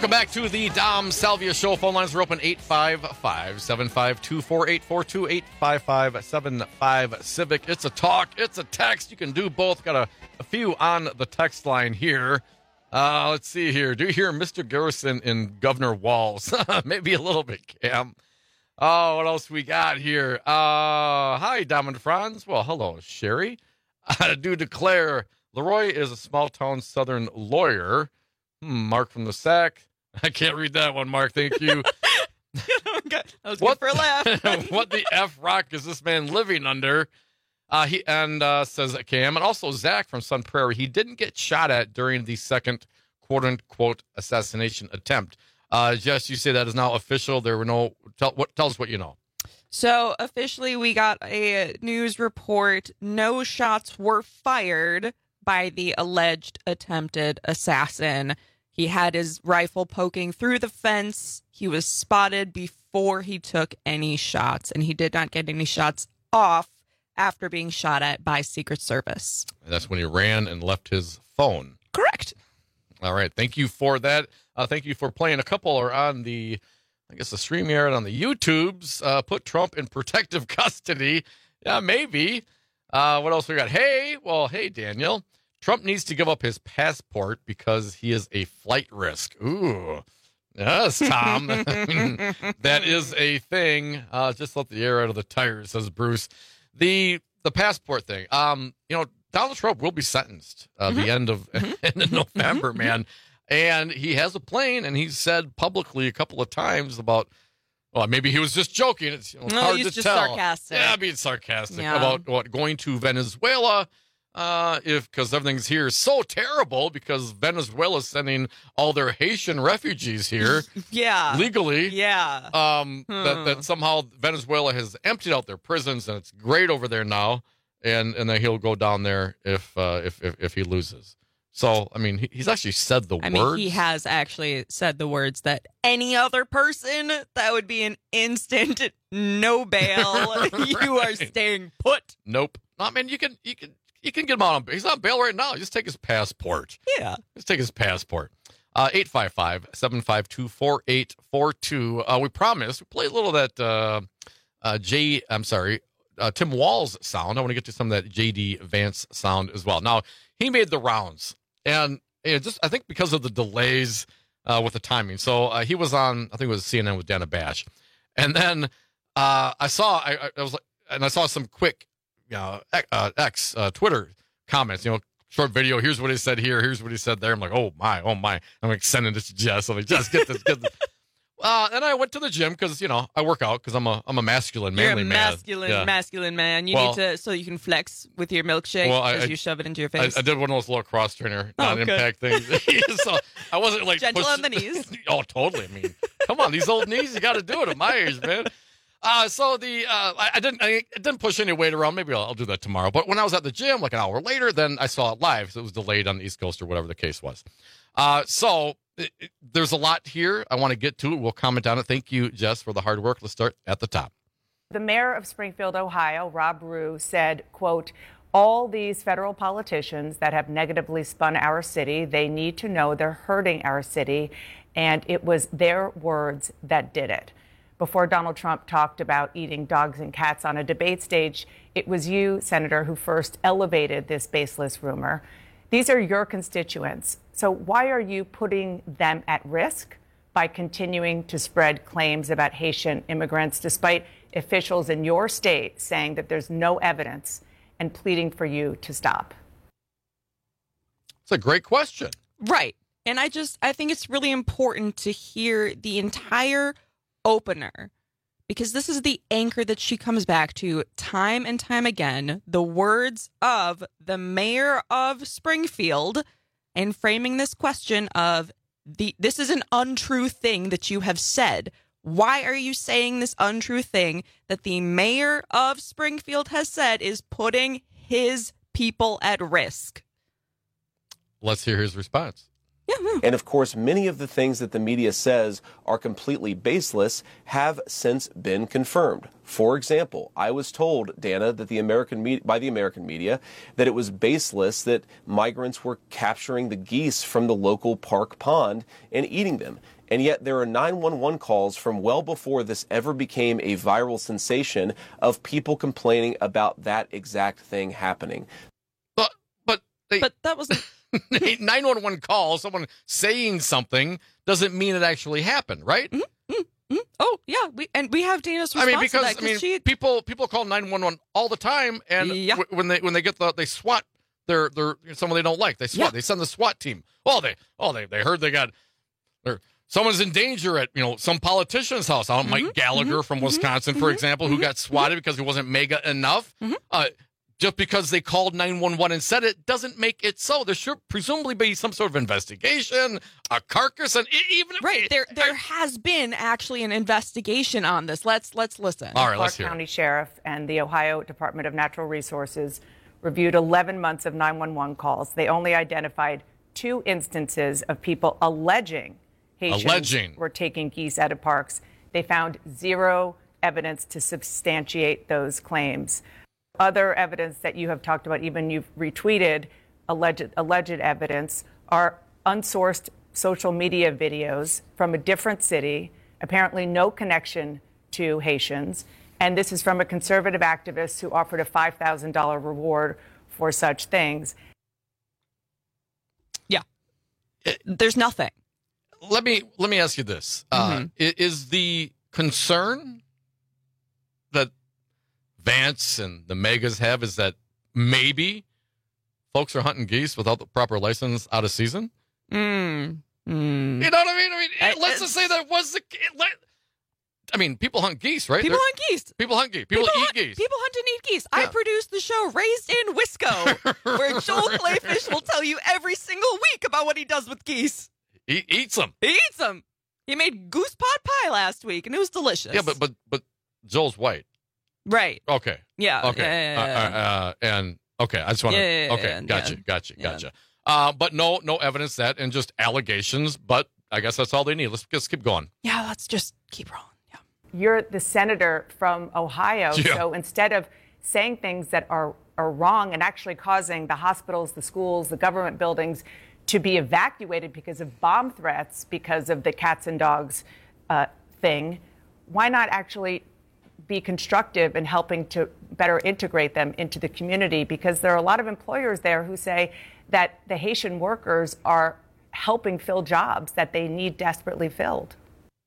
Welcome back to the Dom Salvia Show. Phone lines are open eight five five, seven five two, four eight four two, eight five five, seven five Civic. It's a talk, it's a text. You can do both. Got a, a few on the text line here. Uh, let's see here. Do you hear Mister Garrison in Governor Walls? Maybe a little bit, Cam. Oh, what else we got here? Uh, hi, Dom and Franz. Well, hello, Sherry. I do declare Leroy is a small-town southern lawyer. Hmm, Mark from the Sack. I can't read that one, Mark. Thank you. That was what, good for a laugh. What the F rock is this man living under? Uh, he and uh, says Cam, and also Zach from Sun Prairie. He didn't get shot at during the second quote-unquote assassination attempt. Uh, Jess, you say that is now official. There were no. Tell, what, tell us what you know. So officially, we got a news report. No shots were fired by the alleged attempted assassin. He had his rifle poking through the fence. He was spotted before he took any shots, and he did not get any shots off after being shot at by Secret Service. And that's when he ran and left his phone. Correct. All right. Thank you for that. Uh, thank you for playing. A couple are on the, I guess, the StreamYard on the YouTubes. Uh, put Trump in protective custody. Yeah, maybe. Uh, what else we got? Hey, well, hey, Daniel. Trump needs to give up his passport because he is a flight risk. Ooh. Yes, Tom. That is a thing. Uh, just let the air out of the tires, says Bruce. The the passport thing. Um, you know, Donald Trump will be sentenced uh, mm-hmm. the end of, mm-hmm. end of November, mm-hmm. man. And he has a plane, and he's said publicly a couple of times about, well, maybe he was just joking. It's you know, no, hard he's to just tell. sarcastic. Yeah, being sarcastic Yeah. about what going to Venezuela. Uh, if because everything's here is so terrible because Venezuela's sending all their Haitian refugees here, Yeah. legally, Yeah. Um, Hmm. that that somehow Venezuela has emptied out their prisons and it's great over there now, and and then he'll go down there if uh, if, if if he loses. So I mean, he, he's actually said the I words. mean, he has actually said the words that any other person, that would be an instant no bail. You are staying put. Nope. No, I mean, you can you can. You can get him out on bail. He's on bail right now. Just take his passport. Yeah. Just take his passport. Uh, eight five five, seven five two, four eight four two. Uh, we promised. We played a little of that uh, uh, J, I'm sorry, uh, Tim Walz sound. I want to get to some of that J D Vance sound as well. Now, he made the rounds. And you know, just I think because of the delays uh, with the timing. So uh, he was on, I think it was C N N with Dana Bash. And then uh, I saw, I, I was like, and I saw some quick, you know, uh, X uh, Twitter comments, you know, short video. Here's what he said here. Here's what he said there. I'm like, oh my, oh my. I'm like sending this to Jess. I'm like, Jess, get this, get this. Uh, and I went to the gym because you know I work out because I'm a I'm a masculine, manly You're a man. masculine, Yeah. masculine man. You Well- need to so you can flex with your milkshake Well, I- as I- you shove it into your I, face. I did one of those little cross trainer Oh, non-impact things. So I wasn't like Gentle push- on the knees. Oh, totally. I mean, come on, these old knees, you got to do it at my age, man. Uh, so the uh, I, I didn't I didn't push any weight around. Maybe I'll, I'll do that tomorrow. But when I was at the gym, like an hour later, then I saw it live. So it was delayed on the East Coast or whatever the case was. Uh, so it, it, there's a lot here I want to get to. We'll comment on it. Thank you, Jess, for the hard work. Let's start at the top. The mayor of Springfield, Ohio, Rob Rue, said, quote, all these federal politicians that have negatively spun our city, they need to know they're hurting our city. And it was their words that did it. Before Donald Trump talked about eating dogs and cats on a debate stage, it was you, Senator, who first elevated this baseless rumor. These are your constituents. So why are you putting them at risk by continuing to spread claims about Haitian immigrants, despite officials in your state saying that there's no evidence and pleading for you to stop? It's a great question. Right. And I just, I think it's really important to hear the entire opener, because this is the anchor that she comes back to time and time again. The words of the mayor of Springfield, and framing this question of the this is an untrue thing that you have said. Why are you saying this untrue thing that the mayor of Springfield has said is putting his people at risk? Let's hear his response. And of course, many of the things that the media says are completely baseless have since been confirmed. For example, I was told, Dana, that the American me- by the American media that it was baseless that migrants were capturing the geese from the local park pond and eating them. And yet there are nine one one calls from well before this ever became a viral sensation of people complaining about that exact thing happening. But but they, but that wasn't nine one one call. Someone saying something doesn't mean it actually happened, right? Mm-hmm. Mm-hmm. Oh yeah, we and we have Dana's response I mean, because to that, I mean, she... people people call nine one one all the time, and yeah. w- when they when they get the they SWAT their their someone they don't like, they SWAT. Yeah. They send the SWAT team. Oh, they oh they they heard they got or someone's in danger at you know some politician's house. I don't Mm-hmm. Mike Gallagher mm-hmm. from Wisconsin, mm-hmm. for example, mm-hmm. who got swatted because he wasn't mega enough. Mm-hmm. Uh, just because they called nine one one and said it doesn't make it so. There should presumably be some sort of investigation, a carcass, and e- even if right there, there has been actually an investigation on this. Let's let's listen. All right, Clark let's hear County it. Sheriff and the Ohio Department of Natural Resources reviewed eleven months of nine one one calls. They only identified two instances of people alleging Haitians Alleging. were taking geese out of parks. They found zero evidence to substantiate those claims. Other evidence that you have talked about, even you've retweeted alleged alleged evidence, are unsourced social media videos from a different city, apparently no connection to Haitians. And this is from a conservative activist who offered a five thousand dollars reward for such things. Yeah. There's nothing. Let me let me ask you this: Mm-hmm. uh, i- is the concern that Vance and the megas have is that maybe folks are hunting geese without the proper license out of season? Mm. Mm. You know what I mean? I mean, I- let's just say that was the. Let, I mean, people hunt geese, right? People They're- hunt geese. People hunt geese. People, eat hunt, geese. People hunt and eat geese. I Yeah. produced the show Raised in Wisco, where Joel Clayfish will tell you every single week about what he does with geese. He eats them. He eats them. He made goose pot pie last week, and it was delicious. Yeah, but but but Joel's white. Right. Okay. Yeah. Okay. Yeah, yeah, yeah. Uh, uh, uh, and okay, I just want to. Yeah, yeah, yeah, okay, yeah, gotcha, yeah. gotcha, Yeah. gotcha. Uh, but no, no evidence that, and just allegations. But I guess that's all they need. Let's just keep going. Yeah, let's just keep rolling. Yeah. You're the senator from Ohio, Yeah. so instead of saying things that are, are wrong and actually causing the hospitals, the schools, the government buildings to be evacuated because of bomb threats, because of the cats and dogs uh, thing, why not actually be constructive in helping to better integrate them into the community? Because there are a lot of employers there who say that the Haitian workers are helping fill jobs that they need desperately filled.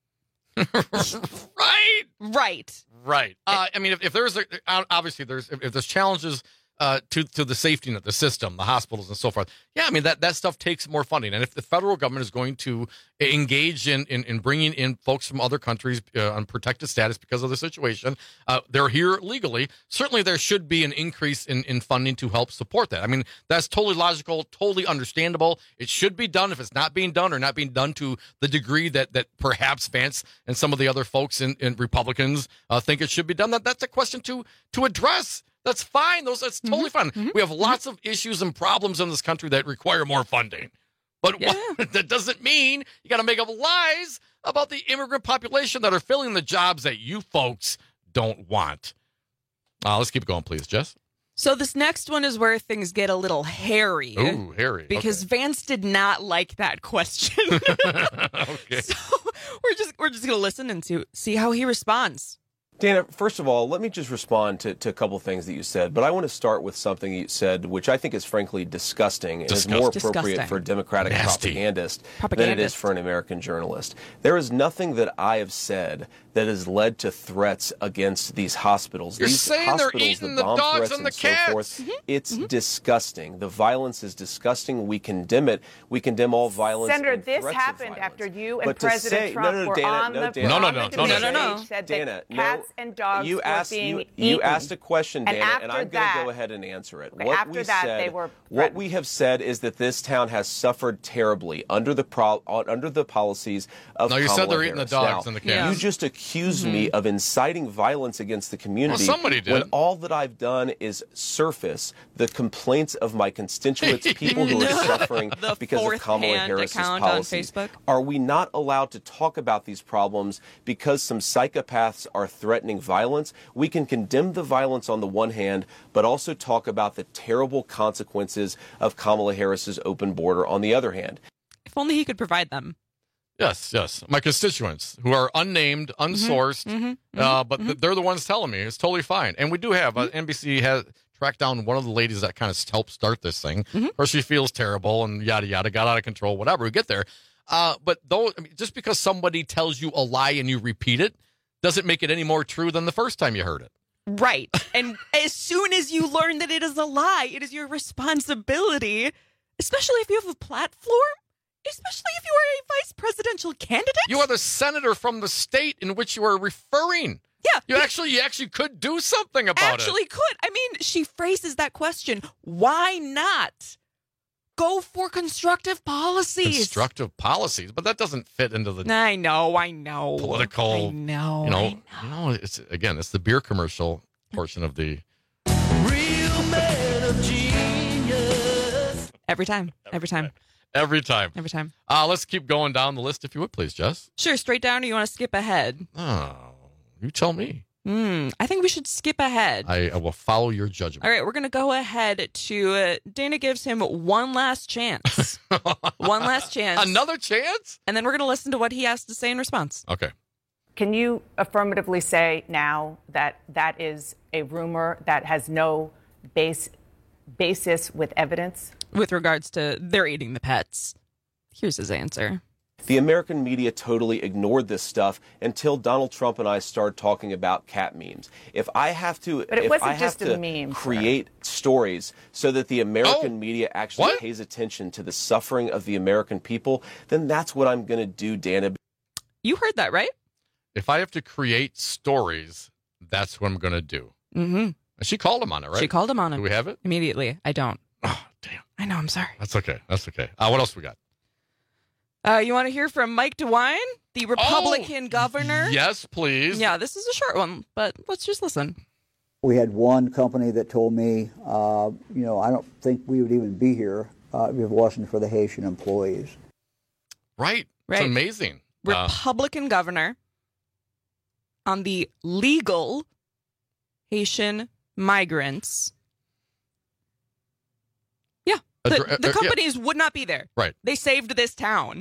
Right. Right. Right. Uh, I mean, if, if there's a, obviously there's if, if there's challenges uh, to to the safety net, the system, the hospitals, and so forth. Yeah, I mean that that stuff takes more funding, and if the federal government is going to engage in in, in bringing in folks from other countries uh, on protected status because of the situation, uh, they're here legally. Certainly, there should be an increase in in funding to help support that. I mean, that's totally logical, totally understandable. It should be done. If it's not being done or not being done to the degree that that perhaps Vance and some of the other folks in, in Republicans uh, think it should be done, that that's a question to to address. That's fine. Those that's totally fine. Mm-hmm. We have lots of issues and problems in this country that require more funding. But Yeah. what, that doesn't mean you got to make up lies about the immigrant population that are filling the jobs that you folks don't want. Uh, let's keep going, please, Jess. So this next one is where things get a little hairy. Ooh, hairy. Because Vance did not like that question. Okay. So we're just we're just gonna listen and see see how he responds. Dana, first of all, let me just respond to, to a couple things that you said, but I want to start with something you said, which I think is frankly disgusting and is more Disgusting. appropriate for a Democratic Nasty. propagandist, than it is Propagandist. for an American journalist. There is nothing that I have said that has led to threats against these hospitals. You're these saying they're hospitals, eating the the bomb dogs threats and the so cats. forth, Mm-hmm. it's disgusting. The violence is disgusting. We condemn it. We condemn all violence. Senator, and this threats of happened violence. after you and But to President say- Trump no, no, were Dana, on no, the, Dana. No, no, on no, the no, no, debate no, no. stage, said Dana, that no. cats and dogs you were asked, being you, eaten. you asked a question, And Dana, and, after I'm going to that- go ahead and answer it. Okay, what after we that, said, they were what threatened. we have said is that this town has suffered terribly under the pro, under the policies of No, you said Kamala they're eating the Harris. dogs Now, and the cats. You just accused me of inciting violence against the community. Well, somebody did. When all that I've done is surface the complaints of my constituents, people who are suffering The because of fourth Kamala hand Harris's account on policies. Facebook. Are we not allowed to talk about these problems because some psychopaths are threatening violence? We can condemn the violence on the one hand, but also talk about the terrible consequences of Kamala Harris's open border on the other hand. If only he could provide them. Yes, yes. My constituents who are unnamed, unsourced, Mm-hmm, mm-hmm, uh, but mm-hmm. th- they're the ones telling me it's totally fine. And we do have, uh, N B C has tracked down one of the ladies that kind of helped start this thing, Mm-hmm. or she feels terrible and yada, yada, got out of control, whatever. We get there. Uh, but though, I mean, just because somebody tells you a lie and you repeat it doesn't make it any more true than the first time you heard it. Right. And as soon as you learn that it is a lie, it is your responsibility, especially if you have a platform, especially if you are a vice presidential candidate. You are the senator from the state in which you are referring. Yeah. You actually, you actually could do something about Actually it. could. I mean, she phrases that question. Why not go for constructive policies? Constructive policies, but that doesn't fit into the I know, I know. political. I know. You know, I know. you know. It's again, it's the beer commercial portion of the. Real man of genius. Every time. Every time. Every time. Every time. Uh, let's keep going down the list, if you would, please, Jess. Sure, straight down, or you want to skip ahead? Oh, you tell me. Hmm. I think we should skip ahead. I, I will follow your judgment. All right, we're going to go ahead to uh, Dana gives him one last chance. One last chance. Another chance? And then we're going to listen to what he has to say in response. Okay. Can you affirmatively say now that that is a rumor that has no base basis with evidence? With regards to they're eating the pets. Here's his answer. The American media totally ignored this stuff until Donald Trump and I started talking about cat memes. If I have to, But it if wasn't I have just to a meme, create stories so that the American Oh, media actually what? pays attention to the suffering of the American people, then that's what I'm going to do, Dana. You heard that, right? If I have to create stories, that's what I'm going to do. Mm-hmm. She called him on it, right? She called him on it. Do we have it? Immediately. I don't. Oh, damn. I know, I'm sorry. That's okay. That's okay. Uh, what else we got? Uh, you want to hear from Mike DeWine, the Republican Oh, governor? Yes, please. Yeah, this is a short one, but let's just listen. We had one company that told me, uh, you know, I don't think we would even be here uh, if it wasn't for the Haitian employees. Right. Right. It's amazing. Uh, Republican governor on the legal Haitian migrants. Yeah. The, Addre- the uh, yeah. companies would not be there. Right. They saved this town.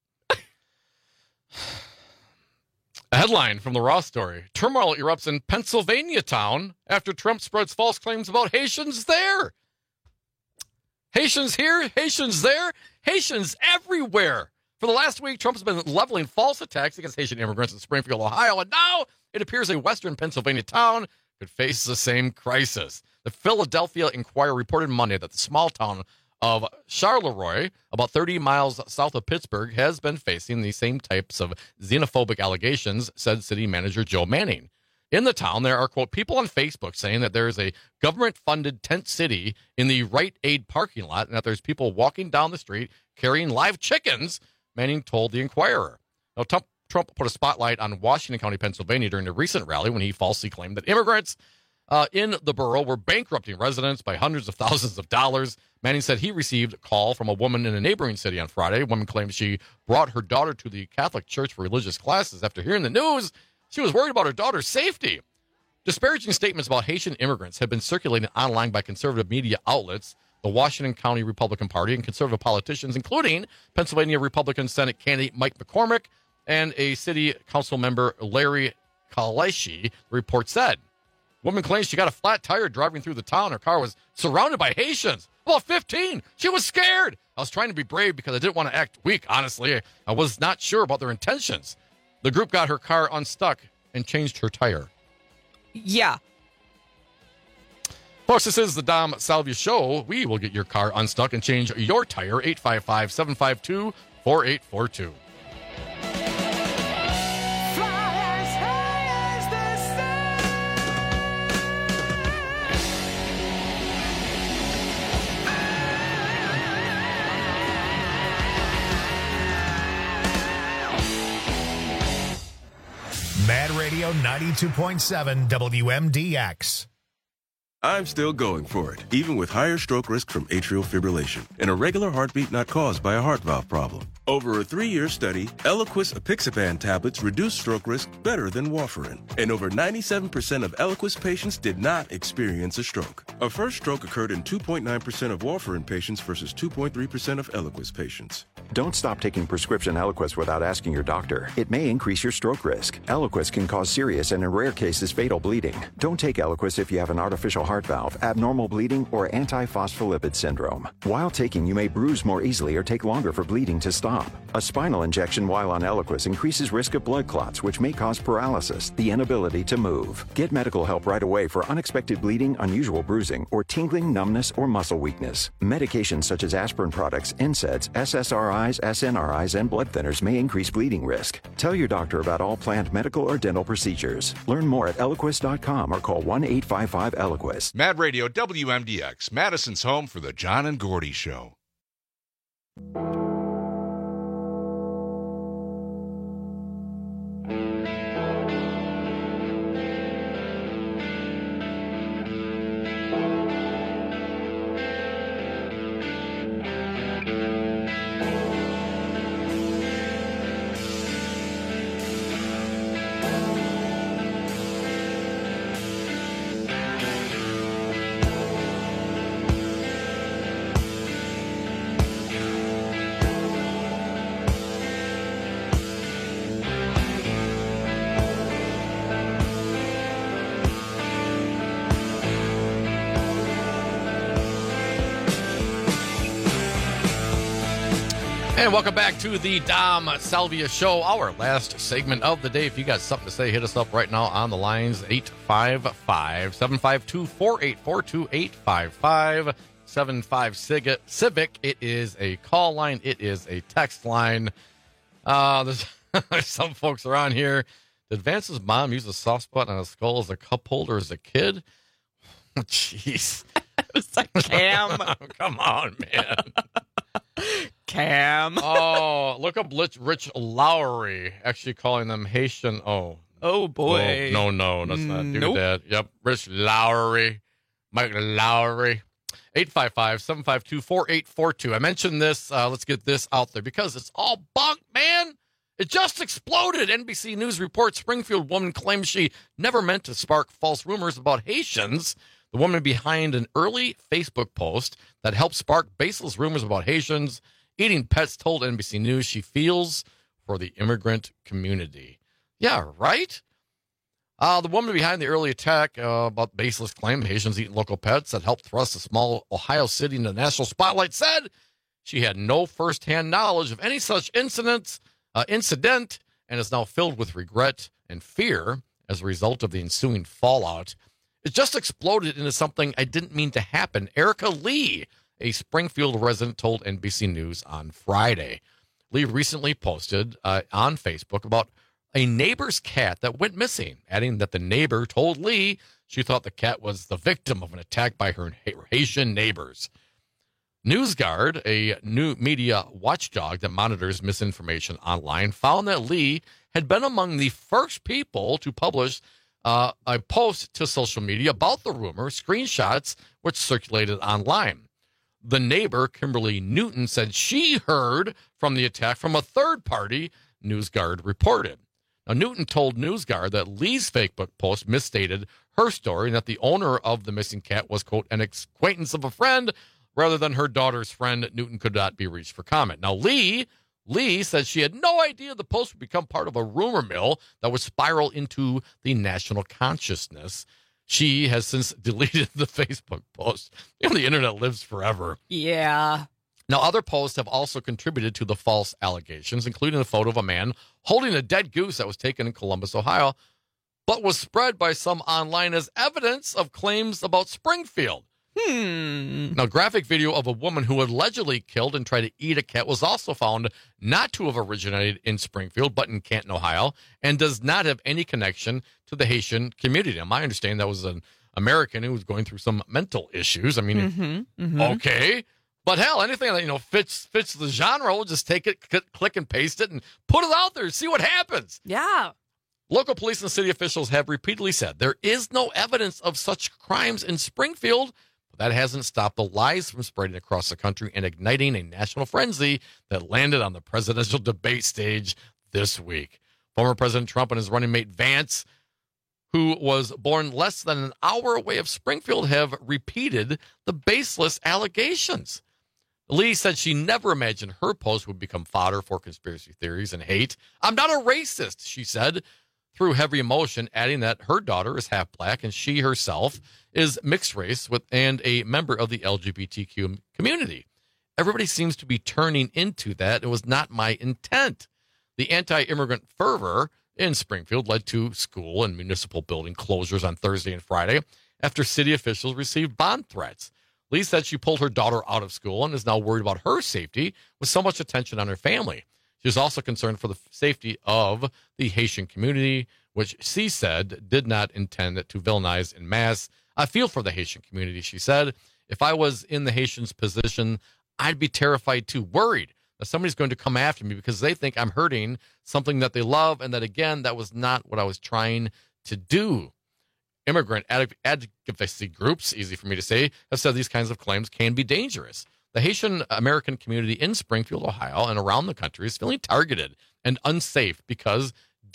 A headline from the Raw story. Turmoil erupts in Pennsylvania town after Trump spreads false claims about Haitians there. Haitians here, Haitians there, Haitians everywhere. For the last week, Trump has been leveling false attacks against Haitian immigrants in Springfield, Ohio, and now it appears a western Pennsylvania town could face the same crisis. The Philadelphia Inquirer reported Monday that the small town of Charleroi, about thirty miles south of Pittsburgh, has been facing the same types of xenophobic allegations, said city manager Joe Manning. In the town, there are, quote, people on Facebook saying that there is a government-funded tent city in the Rite Aid parking lot and that there's people walking down the street carrying live chickens, Manning told the Inquirer. Now, Trump, Trump put a spotlight on Washington County, Pennsylvania during a recent rally when he falsely claimed that immigrants uh, in the borough were bankrupting residents by hundreds of thousands of dollars. Manning said he received a call from a woman in a neighboring city on Friday. A woman claimed she brought her daughter to the Catholic Church for religious classes. After hearing the news, she was worried about her daughter's safety. Disparaging statements about Haitian immigrants have been circulated online by conservative media outlets, the Washington County Republican Party, and conservative politicians, including Pennsylvania Republican Senate candidate Mike McCormick and a city council member, Larry Kaleshi, the report said. Woman claims she got a flat tire driving through the town. Her car was surrounded by Haitians. About fifteen. She was scared. I was trying to be brave because I didn't want to act weak, honestly. I was not sure about their intentions. The group got her car unstuck and changed her tire. Yeah. Folks, this is the Dom Salvia Show. We will get your car unstuck and change your tire. eight five five, seven five two, four eight four two. Mad Radio ninety-two point seven W M D X. I'm still going for it, even with higher stroke risk from atrial fibrillation and a regular heartbeat not caused by a heart valve problem. Over a three-year study, Eliquis apixaban tablets reduced stroke risk better than warfarin, and over ninety-seven percent of Eliquis patients did not experience a stroke. A first stroke occurred in two point nine percent of warfarin patients versus two point three percent of Eliquis patients. Don't stop taking prescription Eliquis without asking your doctor. It may increase your stroke risk. Eliquis can cause serious and in rare cases fatal bleeding. Don't take Eliquis if you have an artificial heart valve, abnormal bleeding, or antiphospholipid syndrome. While taking, you may bruise more easily or take longer for bleeding to stop. A spinal injection while on Eliquis increases risk of blood clots, which may cause paralysis, the inability to move. Get medical help right away for unexpected bleeding, unusual bruising, or tingling, numbness, or muscle weakness. Medications such as aspirin products, N SAIDs, S S R Is, S N R Is, and blood thinners may increase bleeding risk. Tell your doctor about all planned medical or dental procedures. Learn more at Eliquis dot com or call one eight five five Eliquis. Mad Radio W M D X, Madison's home for the John and Gordy Show. And welcome back to the Dom Salvia Show, our last segment of the day. If you got something to say, hit us up right now on the lines, eight five five, seven five two, four eight four two, eight five five, seven five Civic. It is a call line. It is a text line. Uh, there's, there's some folks around here. Did Vance's mom use a soft spot on his skull as a cup holder as a kid? Jeez. It was like Cam. Come on, man. Cam. Oh, look up Rich, Rich Lowry actually calling them Haitian. Oh. Oh, boy. Oh, no, no, let's not do Nope. that. Yep. Rich Lowry. Mike Lowry. eight five five, seven five two, four eight four two. I mentioned this. Uh, let's get this out there because it's all bunk, man. It just exploded. N B C News reports Springfield woman claims she never meant to spark false rumors about Haitians. The woman behind an early Facebook post that helped spark baseless rumors about Haitians eating pets told N B C News she feels for the immigrant community. Yeah, right? Uh, the woman behind the early attack uh, about baseless claim Haitians eating local pets that helped thrust a small Ohio city in the national spotlight said she had no firsthand knowledge of any such incidents, uh, incident and is now filled with regret and fear as a result of the ensuing fallout. It just exploded into something I didn't mean to happen. Erica Lee, a Springfield resident, told N B C News on Friday. Lee recently posted uh, on Facebook about a neighbor's cat that went missing, adding that the neighbor told Lee she thought the cat was the victim of an attack by her Haitian neighbors. NewsGuard, a new media watchdog that monitors misinformation online, found that Lee had been among the first people to publish uh, a post to social media about the rumor, screenshots which circulated online. The neighbor, Kimberly Newton, said she heard from the attack from a third party, NewsGuard reported. Now, Newton told NewsGuard that Lee's Facebook post misstated her story and that the owner of the missing cat was, quote, an acquaintance of a friend rather than her daughter's friend. Newton could not be reached for comment. Now, Lee, Lee said she had no idea the post would become part of a rumor mill that would spiral into the national consciousness. She has since deleted the Facebook post. You know, the internet lives forever. Yeah. Now, other posts have also contributed to the false allegations, including a photo of a man holding a dead goose that was taken in Columbus, Ohio, but was spread by some online as evidence of claims about Springfield. Hmm. Now, graphic video of a woman who allegedly killed and tried to eat a cat was also found not to have originated in Springfield, but in Canton, Ohio, and does not have any connection to the Haitian community. Now, my understanding that was an American who was going through some mental issues. I mean, Mm-hmm, mm-hmm. okay. But hell, anything that, you know, fits fits the genre, we'll just take it, click, click and paste it, and put it out there and see what happens. Yeah. Local police and city officials have repeatedly said there is no evidence of such crimes in Springfield, but that hasn't stopped the lies from spreading across the country and igniting a national frenzy that landed on the presidential debate stage this week. Former President Trump and his running mate Vance, who was born less than an hour away of Springfield, have repeated the baseless allegations. Lee said she never imagined her post would become fodder for conspiracy theories and hate. "I'm not a racist," she said, through heavy emotion, adding that her daughter is half black and she herself is mixed race with and a member of the L G B T Q community. Everybody seems to be turning into that. It was not my intent. The anti-immigrant fervor in Springfield led to school and municipal building closures on Thursday and Friday after city officials received bond threats. Lee said she pulled her daughter out of school and is now worried about her safety with so much attention on her family. She was also concerned for the safety of the Haitian community, which she said did not intend to villainize en masse. "I feel for the Haitian community," she said. "If I was in the Haitians' position, I'd be terrified too, worried that somebody's going to come after me because they think I'm hurting something that they love, and that, again, that was not what I was trying to do." Immigrant ad- advocacy groups, easy for me to say, have said these kinds of claims can be dangerous. The Haitian American community in Springfield, Ohio, and around the country is feeling targeted and unsafe because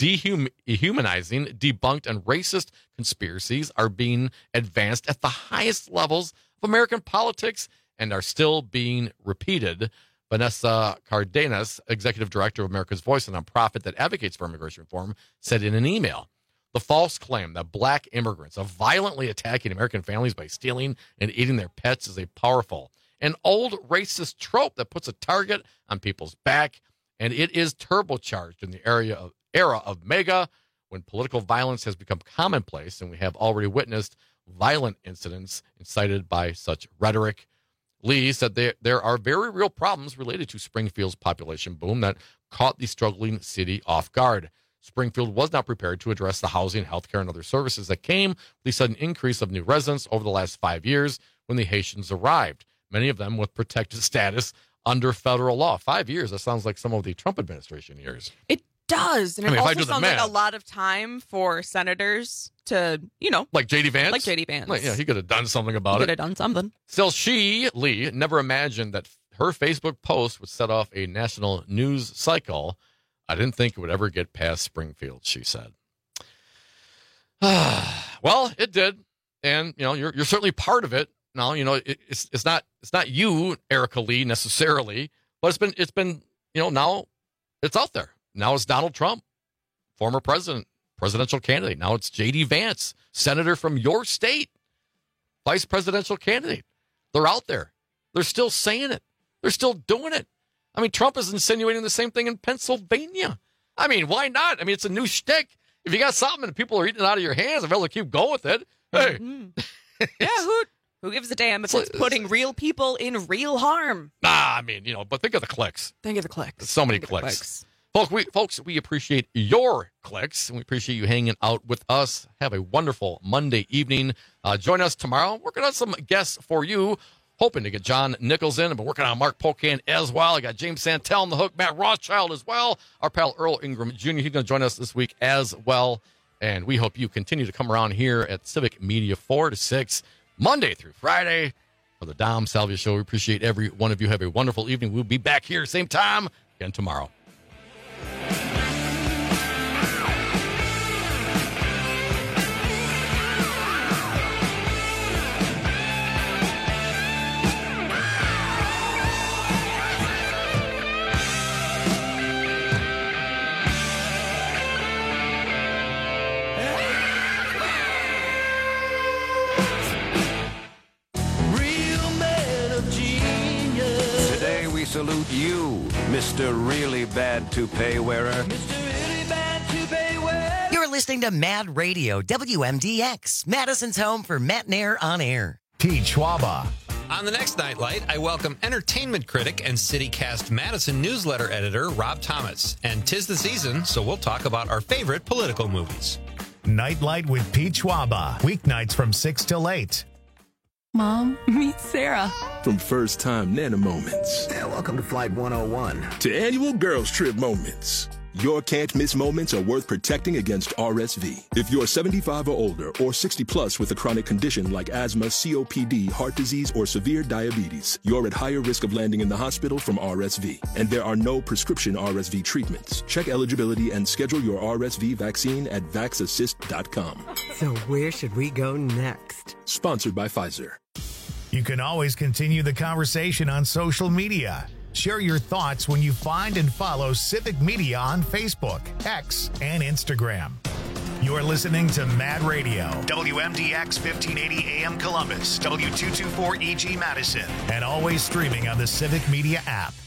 dehumanizing, debunked, and racist conspiracies are being advanced at the highest levels of American politics and are still being repeated. Vanessa Cardenas, executive director of America's Voice, a nonprofit that advocates for immigration reform, said in an email, "The false claim that black immigrants are violently attacking American families by stealing and eating their pets is a powerful and old racist trope that puts a target on people's back, and it is turbocharged in the area of, era of MAGA, when political violence has become commonplace, and we have already witnessed violent incidents incited by such rhetoric." Lee said there, there are very real problems related to Springfield's population boom that caught the struggling city off guard. Springfield was not prepared to address the housing, healthcare, and other services that came with the sudden increase of new residents over the last five years when the Haitians arrived, many of them with protected status under federal law. Five years, that sounds like some of the Trump administration years. It does. And I mean, it if I also do the sounds math- like a lot of time for senators to, you know. Like J D Vance? Like J D Vance. Like, yeah, he could have done something about He it. could have done something. Still, she, Lee, never imagined that her Facebook post would set off a national news cycle. "I didn't think it would ever get past Springfield," she said. Well, it did. And, you know, you're you're certainly part of it. Now, you know, it, it's it's not it's not you, Erica Lee, necessarily, but it's been it's been, you know, now it's out there. Now it's Donald Trump, former president, presidential candidate. Now it's J D Vance, senator from your state, vice presidential candidate. They're out there. They're still saying it. They're still doing it. I mean, Trump is insinuating the same thing in Pennsylvania. I mean, why not? I mean, it's a new shtick. If you got something and people are eating it out of your hands, I'd rather keep going with it. Hey. Mm-hmm. Yeah, who who gives a damn if it's putting real people in real harm? Nah, I mean, you know, but think of the clicks. Think of the clicks. So many clicks. clicks. Folks, we, folks, we appreciate your clicks, and we appreciate you hanging out with us. Have a wonderful Monday evening. Uh, join us tomorrow. Working on some guests for you. Hoping to get John Nichols in. I've been working on Mark Pocan as well. I got James Santel on the hook, Matt Rothschild as well. Our pal Earl Ingram Junior He's going to join us this week as well. And we hope you continue to come around here at Civic Media four to six, Monday through Friday for the Dom Salvia Show. We appreciate every one of you. Have a wonderful evening. We'll be back here same time again tomorrow. Salute you, Mister Really Bad Toupee Wearer. You're listening to Mad Radio, W M D X, Madison's home for Matnair on Air. Pete Schwaba. On the next Nightlight, I welcome entertainment critic and CityCast Madison newsletter editor Rob Thomas. And 'tis the season, so we'll talk about our favorite political movies. Nightlight with Pete Schwaba. Weeknights from six till eight. Mom, meet Sarah. From first time Nana moments. Yeah, welcome to Flight one oh one. To annual girls trip moments. Your can't-miss moments are worth protecting against R S V. If you're seventy-five or older or sixty plus with a chronic condition like asthma, C O P D, heart disease, or severe diabetes, you're at higher risk of landing in the hospital from R S V. And there are no prescription R S V treatments. Check eligibility and schedule your R S V vaccine at vax assist dot com. So where should we go next? Sponsored by Pfizer. You can always continue the conversation on social media. Share your thoughts when you find and follow Civic Media on Facebook, X, and Instagram. You're listening to Mad Radio, W M D X fifteen eighty A M Columbus, W two twenty-four E G Madison, and always streaming on the Civic Media app.